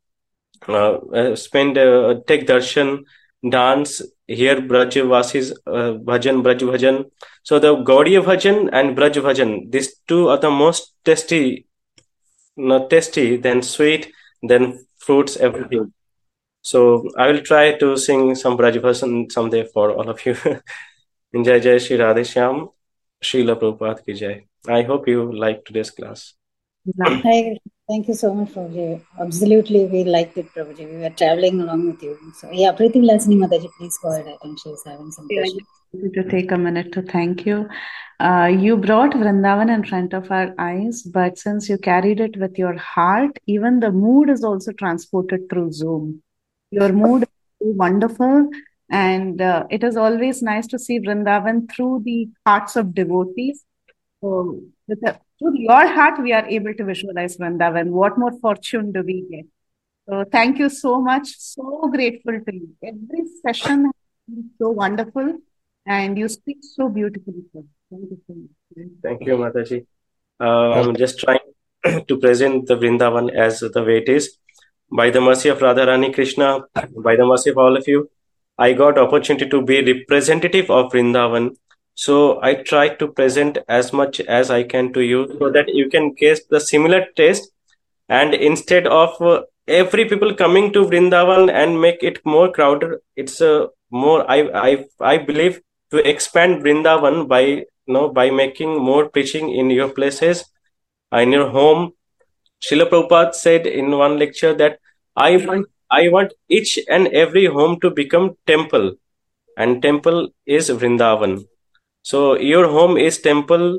[SPEAKER 2] take darshan, dance, hear Brajavasis bhajan, Braj bhajan. So the Gaudiya bhajan and Braj bhajan, these two are the most tasty, then sweet, then fruits, everything. So I will try to sing some Braj bhajan someday for all of you. Jai Jai Shri Radhe Shyam, Srila Prabhupada ki Jai. I hope you liked today's class.
[SPEAKER 1] Hi, thank you so much, Prabhuji. Absolutely, we liked it, Prabhuji. We were traveling along with you. So, yeah, Preeti Lasini Mataji, please go ahead. I think she's having some questions.
[SPEAKER 4] To take a minute to thank you. You brought Vrindavan in front of our eyes, but since you carried it with your heart, even the mood is also transported through Zoom. Your mood is wonderful, and it is always nice to see Vrindavan through the hearts of devotees. So, through your heart, we are able to visualize Vrindavan. What more fortune do we get? So, thank you so much. So grateful to you. Every session has been so wonderful, and you speak so beautifully. Thank you so much.
[SPEAKER 2] Thank you, Mataji. I'm just trying to present the Vrindavan as the way it is. By the mercy of Radharani Krishna, by the mercy of all of you, I got opportunity to be representative of Vrindavan. So I try to present as much as I can to you, so that you can get the similar taste. And instead of every people coming to Vrindavan and make it more crowded. It's more. I believe to expand Vrindavan by by making more preaching in your places, in your home. Srila Prabhupada said in one lecture that I want each and every home to become temple, and temple is Vrindavan. So your home is temple.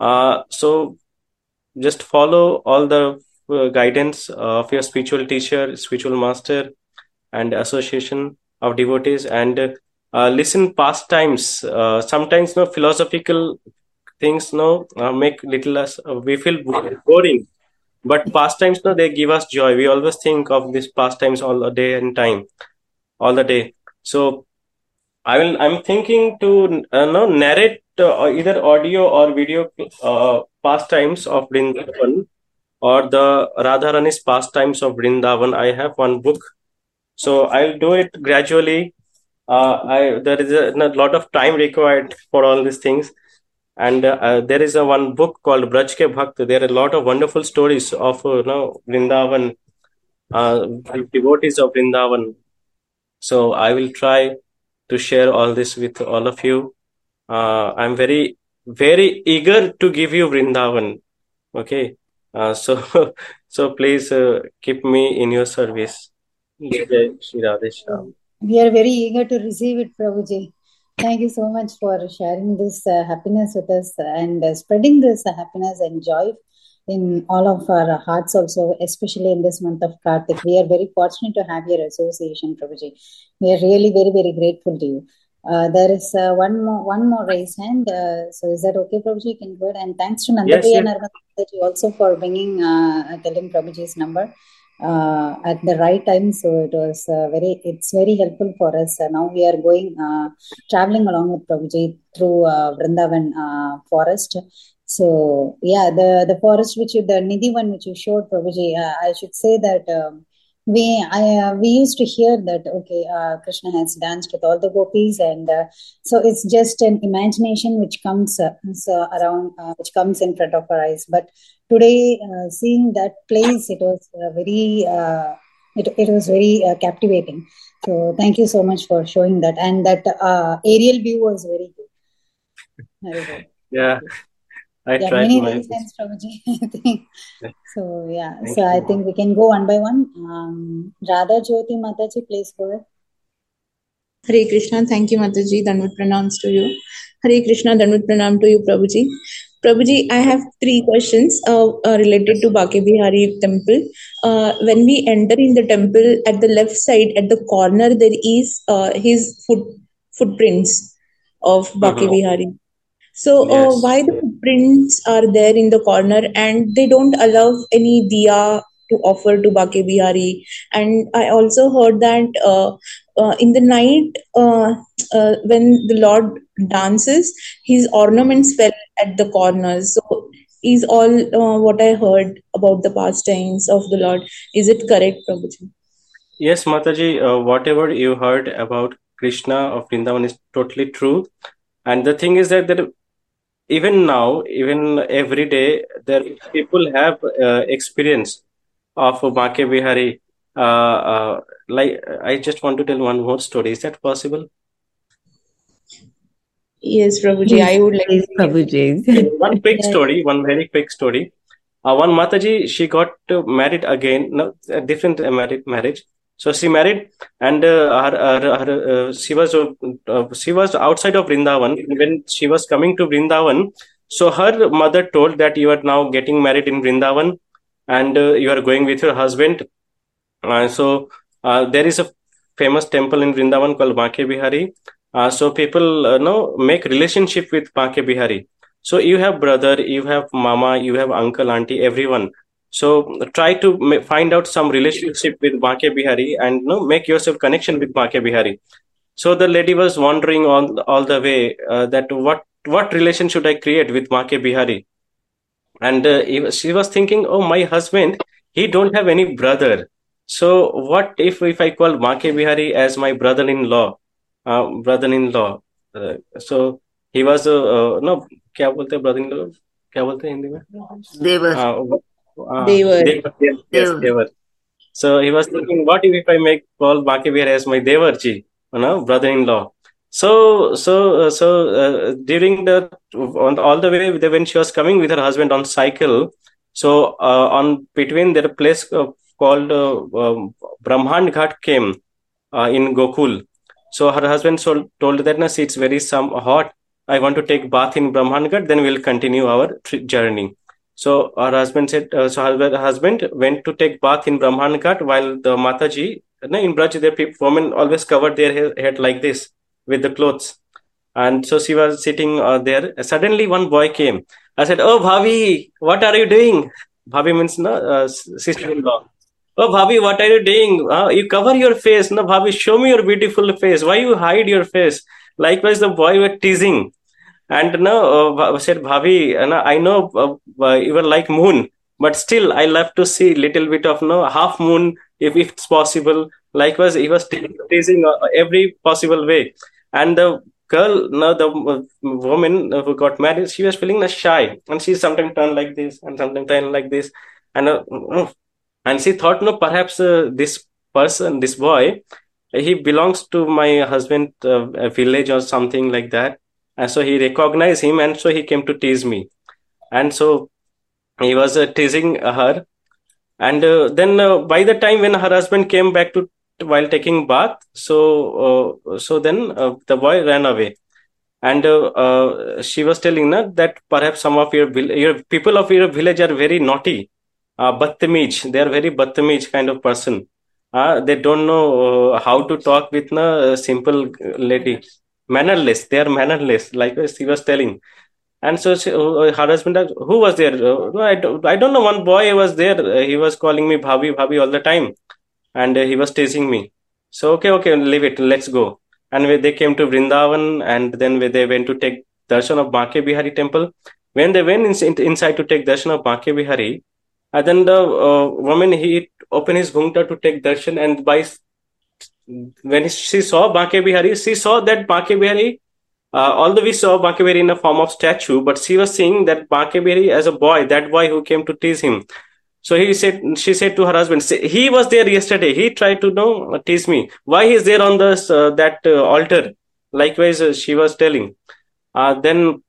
[SPEAKER 2] So just follow all the guidance of your spiritual teacher, spiritual master, and association of devotees, and listen pastimes. Sometimes no philosophical things make little us we feel boring, but pastimes no they give us joy. We always think of these pastimes all the day and time, all the day. So I'm thinking to narrate either audio or video pastimes of Vrindavan, or the Radharani's pastimes of Vrindavan. I have one book, so I'll do it gradually. There is a lot of time required for all these things, and there is a one book called Braj Ke Bhakt. There are a lot of wonderful stories of Vrindavan, devotees of Vrindavan. So I will try to share all this with all of you. I'm very, very eager to give you Vrindavan. Okay. So, so please keep me in your service. Jai Shri Radhe Shyam.
[SPEAKER 1] We are very eager to receive it, Prabhuji. Thank you so much for sharing this happiness with us and spreading this happiness and joy in all of our hearts also, especially in this month of Kartik. We are very fortunate to have your association, Prabhuji. We are really very, very grateful to you. There is one more raised hand. So is that okay, Prabhuji? You can go ahead. And thanks to Nandapriya
[SPEAKER 2] Yes.
[SPEAKER 1] Narmadaji also for bringing, telling Prabhuji's number at the right time. So it was it's very helpful for us. Now we are going, traveling along with Prabhuji through Vrindavan forest. So yeah, the forest the Nidhi one which you showed, Prabhuji, I should say that we used to hear that Krishna has danced with all the gopis, and so it's just an imagination which comes around, which comes in front of our eyes. But today, seeing that place, it was it was very captivating. So thank you so much for showing that, and that aerial view was very good. Very good.
[SPEAKER 2] Yeah, I tried
[SPEAKER 1] Many
[SPEAKER 2] my
[SPEAKER 1] raised
[SPEAKER 2] best.
[SPEAKER 1] hands, Prabhuji, I think. So yeah,
[SPEAKER 2] Thank
[SPEAKER 1] so I
[SPEAKER 2] you.
[SPEAKER 1] think we can go one by one. Radha Jyoti Mataji, please go ahead.
[SPEAKER 7] Hare Krishna. Thank you, Mataji. Dandavat pranams to you. Hare Krishna. Dandavat pranam to you, Prabhuji. Prabhuji, I have 3 questions related to Bake Bihari temple. When we enter in the temple, at the left side, at the corner, there is his footprints of Bake Bihari. So
[SPEAKER 2] Yes.
[SPEAKER 7] why the footprints are there in the corner, and they don't allow any diya to offer to Bake Bihari? And I also heard that in the night, when the Lord dances, his ornaments fell at the corners. So is all what I heard about the pastimes of the Lord. Is it correct, Prabhuji?
[SPEAKER 2] Yes, Mataji, whatever you heard about Krishna of Vrindavan is totally true. And the thing is that even now, even every day, there people have experience of Bake Bihari. Like I just want to tell one more story. Is that possible?
[SPEAKER 7] Yes, Prabhuji. I would like
[SPEAKER 5] Please,
[SPEAKER 7] to hear.
[SPEAKER 5] Prabhuji.
[SPEAKER 2] One quick story, one very quick story. One Mataji, she got married again, no, a different marriage. So she married, and she was outside of Vrindavan. When she was coming to Vrindavan, so her mother told that you are now getting married in Vrindavan, and you are going with your husband. So there is a famous temple in Vrindavan called Bake Bihari. So people make relationship with Bake Bihari. So you have brother, you have mama, you have uncle, auntie, everyone. So try to find out some relationship with Bake Bihari, and make yourself connection with Bake Bihari. So the lady was wondering all the way that what relation should I create with Bake Bihari? And she was thinking, oh, my husband, he don't have any brother. So what if I call Bake Bihari as my brother-in-law? Brother-in-law. So he was no, क्या बोलते हैं brother-in-law? क्या बोलते हैं हिंदी में?
[SPEAKER 5] Devar.
[SPEAKER 2] Uh,
[SPEAKER 7] Devar.
[SPEAKER 2] Devar, yes,
[SPEAKER 5] Devar.
[SPEAKER 2] Devar. So he was thinking, what if I make call Baki Bihari as my Devarji, brother-in-law? So during the on all the way when she was coming with her husband on cycle, so on between there a place called Brahman Ghat came in Gokul. So her husband told that, "No, see, it's very hot. I want to take bath in Brahman Ghat, then we'll continue our journey." So her husband said, so her husband went to take bath in Brahman Ghat, while the Mataji, in Braj, the women always covered their head like this with the clothes. And so she was sitting there. Suddenly one boy came. I said, "Oh, Bhavi, what are you doing?" Bhavi means sister-in-law. "Oh, Bhavi, what are you doing? You cover your face. No, Bhavi, show me your beautiful face. Why you hide your face?" Likewise, the boy were teasing. And no, said, "Bhavi, I know you were like moon, but still I love to see little bit of half moon if it's possible." Likewise, he was teasing every possible way. And the girl, the woman who got married, she was feeling shy, and she sometimes turned like this and sometimes turned like this, and she thought, no, perhaps this person, this boy, he belongs to my husband village or something like that. And so he recognized him, and so he came to tease me. And so he was teasing her. And then by the time when her husband came back to while taking bath, so then the boy ran away. And she was telling that perhaps some of your people of your village are very naughty, Battamij. They are very Battamij kind of person. They don't know how to talk with a simple lady. Mannerless. They are mannerless, like she was telling. And so her husband asked, "Who was there?" "No, I don't know. One boy was there. He was calling me Bhabi, Bhabi all the time. And he was teasing me." So, okay, leave it. Let's go. And they came to Vrindavan, and then they went to take darshan of Banke Bihari temple. When they went inside to take darshan of Banke Bihari, and then the woman, he opened his ghunta to take darshan, and when she saw Banke Bihari, she saw that Banke Bihari, although we saw Banke Bihari in a form of statue, but she was seeing that Banke Bihari as a boy, that boy who came to tease him. So she said to her husband, "He was there yesterday. He tried to tease me. Why he's there on that altar?" Likewise, she was telling. Then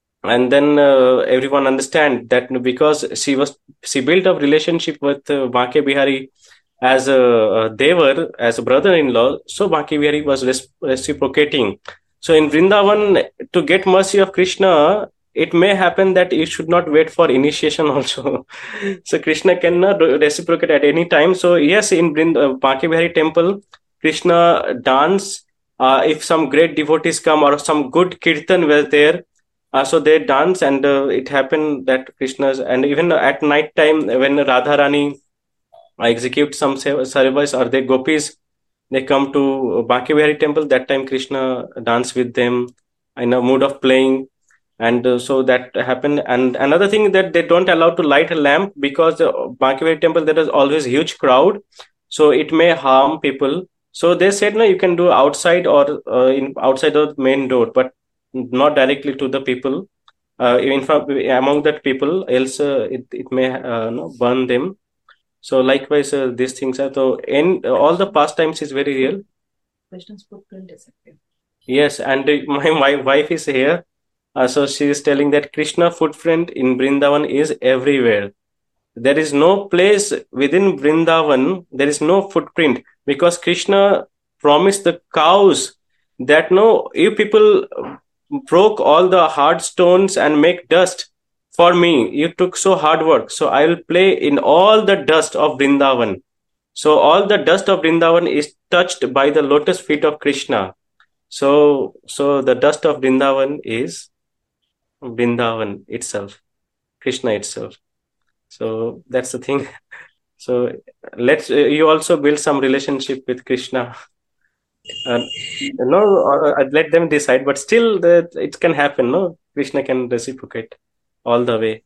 [SPEAKER 2] everyone understand that because she built a relationship with Banke Bihari as a Devar, as a brother-in-law. So Banke Bihari was reciprocating. So in Vrindavan, to get mercy of Krishna, it may happen that you should not wait for initiation also. So Krishna cannot reciprocate at any time. So yes, in Banke Bihari temple, Krishna dance. If some great devotees come or some good kirtan were there, so they dance, and it happened that Krishna's, and even at night time when Radharani execute some service, or the gopis, they come to Banke Bihari temple, that time Krishna dance with them in a mood of playing. And so that happened. And another thing, that they don't allow to light a lamp, because the Banke Bihari temple, there is always huge crowd, so it may harm people. So they said, no, you can do outside or outside the main door, but not directly to the people. In fact, among that people, else it may burn them. So likewise, these things are, so in all the pastimes is very real.
[SPEAKER 4] Krishna's footprint is active.
[SPEAKER 2] Yes, and my wife is here. So she is telling that Krishna footprint in Vrindavan is everywhere. There is no place within Vrindavan, there is no footprint, because Krishna promised the cows that, no, you people broke all the hard stones and make dust for me. You took so hard work. So I will play in all the dust of Vrindavan. So all the dust of Vrindavan is touched by the lotus feet of Krishna. So the dust of Vrindavan is Vrindavan itself, Krishna itself. So that's the thing. So let's you also build some relationship with Krishna. Let them decide, but still it can happen. No, Krishna can reciprocate all the way.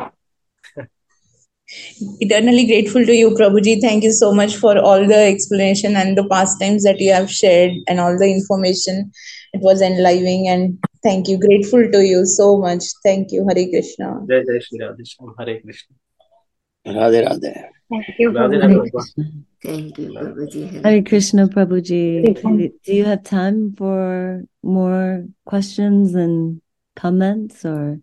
[SPEAKER 7] Eternally grateful to you, Prabhuji. Thank you so much for all the explanation and the pastimes that you have shared and all the information. It was enlivening, and thank you. Grateful to you so much. Thank you. Hare Krishna.
[SPEAKER 2] Jai Jai Shri Radhe Shyam. Hare Krishna.
[SPEAKER 8] Radhe Radhe.
[SPEAKER 6] Thank you,
[SPEAKER 2] Radhe
[SPEAKER 5] Hare
[SPEAKER 2] Radhe
[SPEAKER 6] Prabhuji.
[SPEAKER 2] Baba.
[SPEAKER 5] Krishna.
[SPEAKER 9] Thank you, Prabhuji.
[SPEAKER 5] Hare Krishna, Prabhuji.
[SPEAKER 6] Krishna.
[SPEAKER 5] Do you have time for more questions and comments or?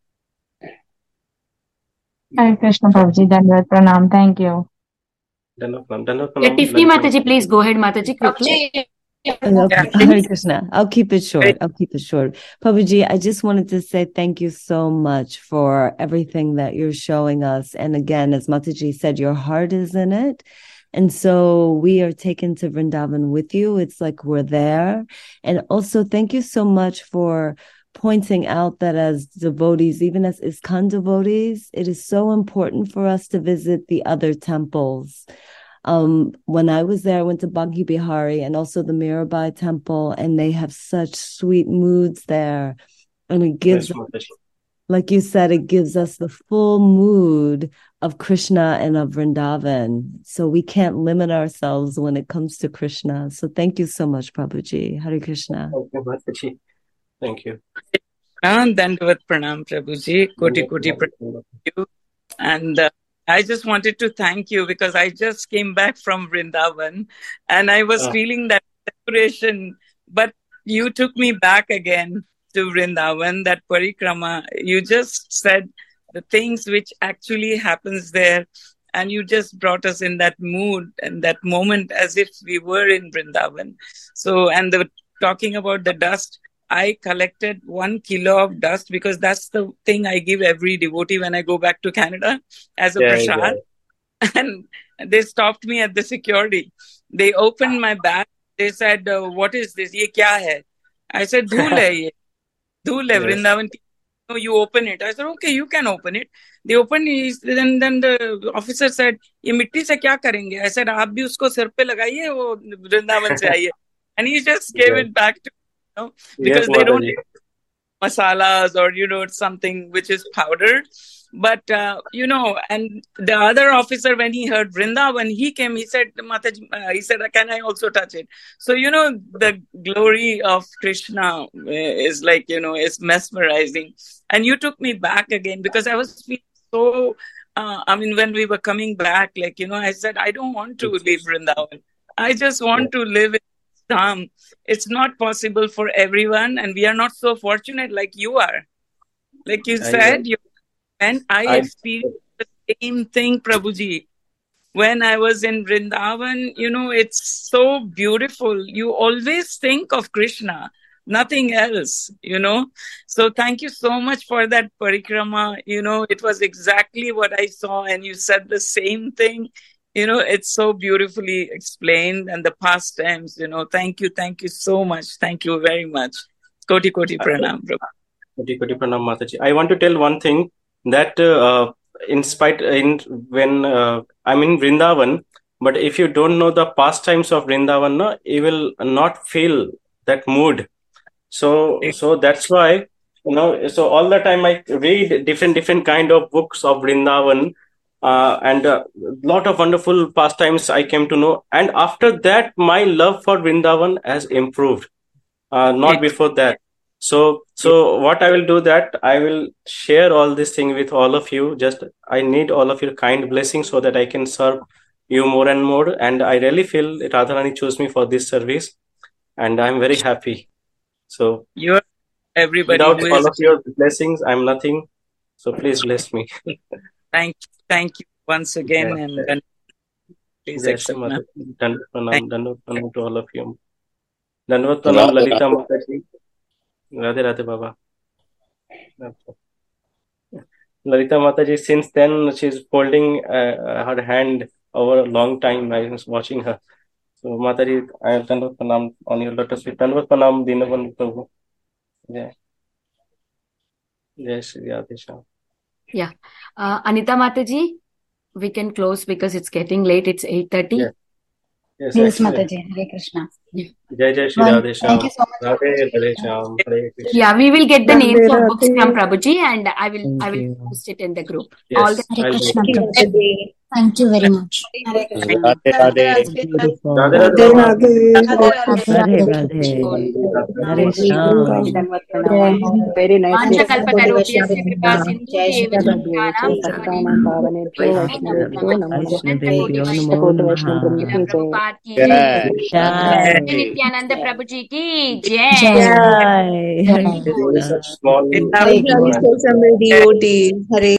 [SPEAKER 10] Hare Krishna, Prabhuji. Dandavat Pranam. Thank you.
[SPEAKER 2] Dandavat Pranam.
[SPEAKER 9] Yeah, Tiffany
[SPEAKER 2] Lalita
[SPEAKER 9] Mataji, please go ahead, Mataji, quickly.
[SPEAKER 5] Okay. Hare Krishna. I'll keep it short. Prabhuji, I just wanted to say thank you so much for everything that you're showing us. And again, as Mataji said, your heart is in it. And so we are taken to Vrindavan with you. It's like we're there. And also thank you so much for pointing out that as devotees, even as ISKCON devotees, it is so important for us to visit the other temples. When I was there, I went to Banki Bihari and also the Mirabai temple, and they have such sweet moods there. And it gives, like you said, it gives us the full mood of Krishna and of Vrindavan. So we can't limit ourselves when it comes to Krishna. So thank you so much, Prabhuji. Hare Krishna.
[SPEAKER 2] Okay, thank you.
[SPEAKER 3] Dandavat Pranam, Prabhuji. Koti pranam to you. And I just wanted to thank you because I just came back from Vrindavan and I was feeling that separation, but you took me back again to Vrindavan, that parikrama. You just said the things which actually happens there, and you just brought us in that mood and that moment as if we were in Vrindavan. So, and talking about the dust, I collected 1 kilo of dust because that's the thing I give every devotee when I go back to Canada as a prasad. And they stopped me at the security. They opened my bag. They said, what is this? Ye kya hai? I said, dhool hai ye. Dhool hai, Vrindavan. No, you open it. I said, okay, you can open it. They opened it. Then the officer said, ye mitti se kya karenge? I said, aap bhi usko sir pe lagaiye, wo Vrindavan se aiye. And he just gave it back to me, because they don't masalas or, something which is powdered. But, and the other officer, when he heard Vrindavan, he came, he said, Mataji, can I also touch it? So, the glory of Krishna is like, is mesmerizing. And you took me back again because I was feeling so, when we were coming back, like, I said, I don't want to leave Vrindavan. I just want to live in Dham. It's not possible for everyone, and we are not so fortunate like you are. Like you said, and I experienced the same thing, Prabhuji. When I was in Vrindavan, it's so beautiful. You always think of Krishna, nothing else, So thank you so much for that parikrama. It was exactly what I saw, and you said the same thing. It's so beautifully explained, and the pastimes, thank you so much. Thank you very much. Koti pranam, Prabhu.
[SPEAKER 2] Koti pranam, Mataji. I want to tell one thing that when I'm in Vrindavan, but if you don't know the pastimes of Vrindavan, no, you will not feel that mood. So that's why, so all the time I read different kind of books of Vrindavan, and a lot of wonderful pastimes I came to know. And after that, my love for Vrindavan has improved, not before that. So what I will do that I will share all this thing with all of you. Just I need all of your kind blessings so that I can serve you more and more. And I really feel Radharani chose me for this service, and I'm very happy. So
[SPEAKER 3] everybody
[SPEAKER 2] without all of your blessings, I'm nothing. So please bless me.
[SPEAKER 3] Thank you once again, and please accept me.
[SPEAKER 2] Dandavat pranam to all of you. Dandavat pranam, Lalita Mataji. Radhe Radhe Baba. Lalita Mataji, since then she's holding her hand over a long time. I was watching her. So Mataji, I have Dandavat pranam on your lotus feet. Dandavat pranam, Dinavan Prabhu. Jai Shri Radhe Shyam.
[SPEAKER 9] Yeah. Anita Mataji, we can close because it's getting late. It's 8:30.
[SPEAKER 1] Yes, Mataji. Hare Krishna.
[SPEAKER 2] Jai Jai Shri Radhe Shyam.
[SPEAKER 1] Thank you so much.
[SPEAKER 2] Radhe Radhe Shyam. Hare Krishna.
[SPEAKER 9] Yeah, we will get the
[SPEAKER 8] Radhe
[SPEAKER 9] names of books
[SPEAKER 8] Radhe.
[SPEAKER 9] from Prabhuji, and I will
[SPEAKER 5] Thank you.
[SPEAKER 9] post it in the group. All
[SPEAKER 2] Yes,
[SPEAKER 9] the
[SPEAKER 2] I'll do
[SPEAKER 1] Krishna,
[SPEAKER 2] it.
[SPEAKER 1] Prabhuji. Thank you very much.
[SPEAKER 5] Radhe Radhe. Beautiful.
[SPEAKER 2] Radhe
[SPEAKER 8] Radhe
[SPEAKER 2] Radhe.
[SPEAKER 8] Radhe.
[SPEAKER 5] Radhe Radhe. Hare Shyam.
[SPEAKER 8] Very nice.
[SPEAKER 9] वाञ्छकल्पतरुभ्यश्च कृपा Sindhu
[SPEAKER 1] Jai Shri
[SPEAKER 9] देव
[SPEAKER 1] Radhe.
[SPEAKER 9] भक्तानां
[SPEAKER 8] पतितानां पावनेभ्यो वैष्णवेभ्यो नमो
[SPEAKER 5] वैष्णवेभ्यो
[SPEAKER 8] नमः।
[SPEAKER 5] नमो
[SPEAKER 8] कोटि
[SPEAKER 5] नमः.
[SPEAKER 8] वैष्णव वृंद की जय।
[SPEAKER 9] प्रभुपाद की
[SPEAKER 5] Jai.
[SPEAKER 9] नित्यानंद प्रभु जी की जय
[SPEAKER 5] Jai. Hare
[SPEAKER 2] Only
[SPEAKER 5] Krishna.
[SPEAKER 2] such small
[SPEAKER 3] Hare
[SPEAKER 7] All the
[SPEAKER 2] human.
[SPEAKER 7] devotee. Hare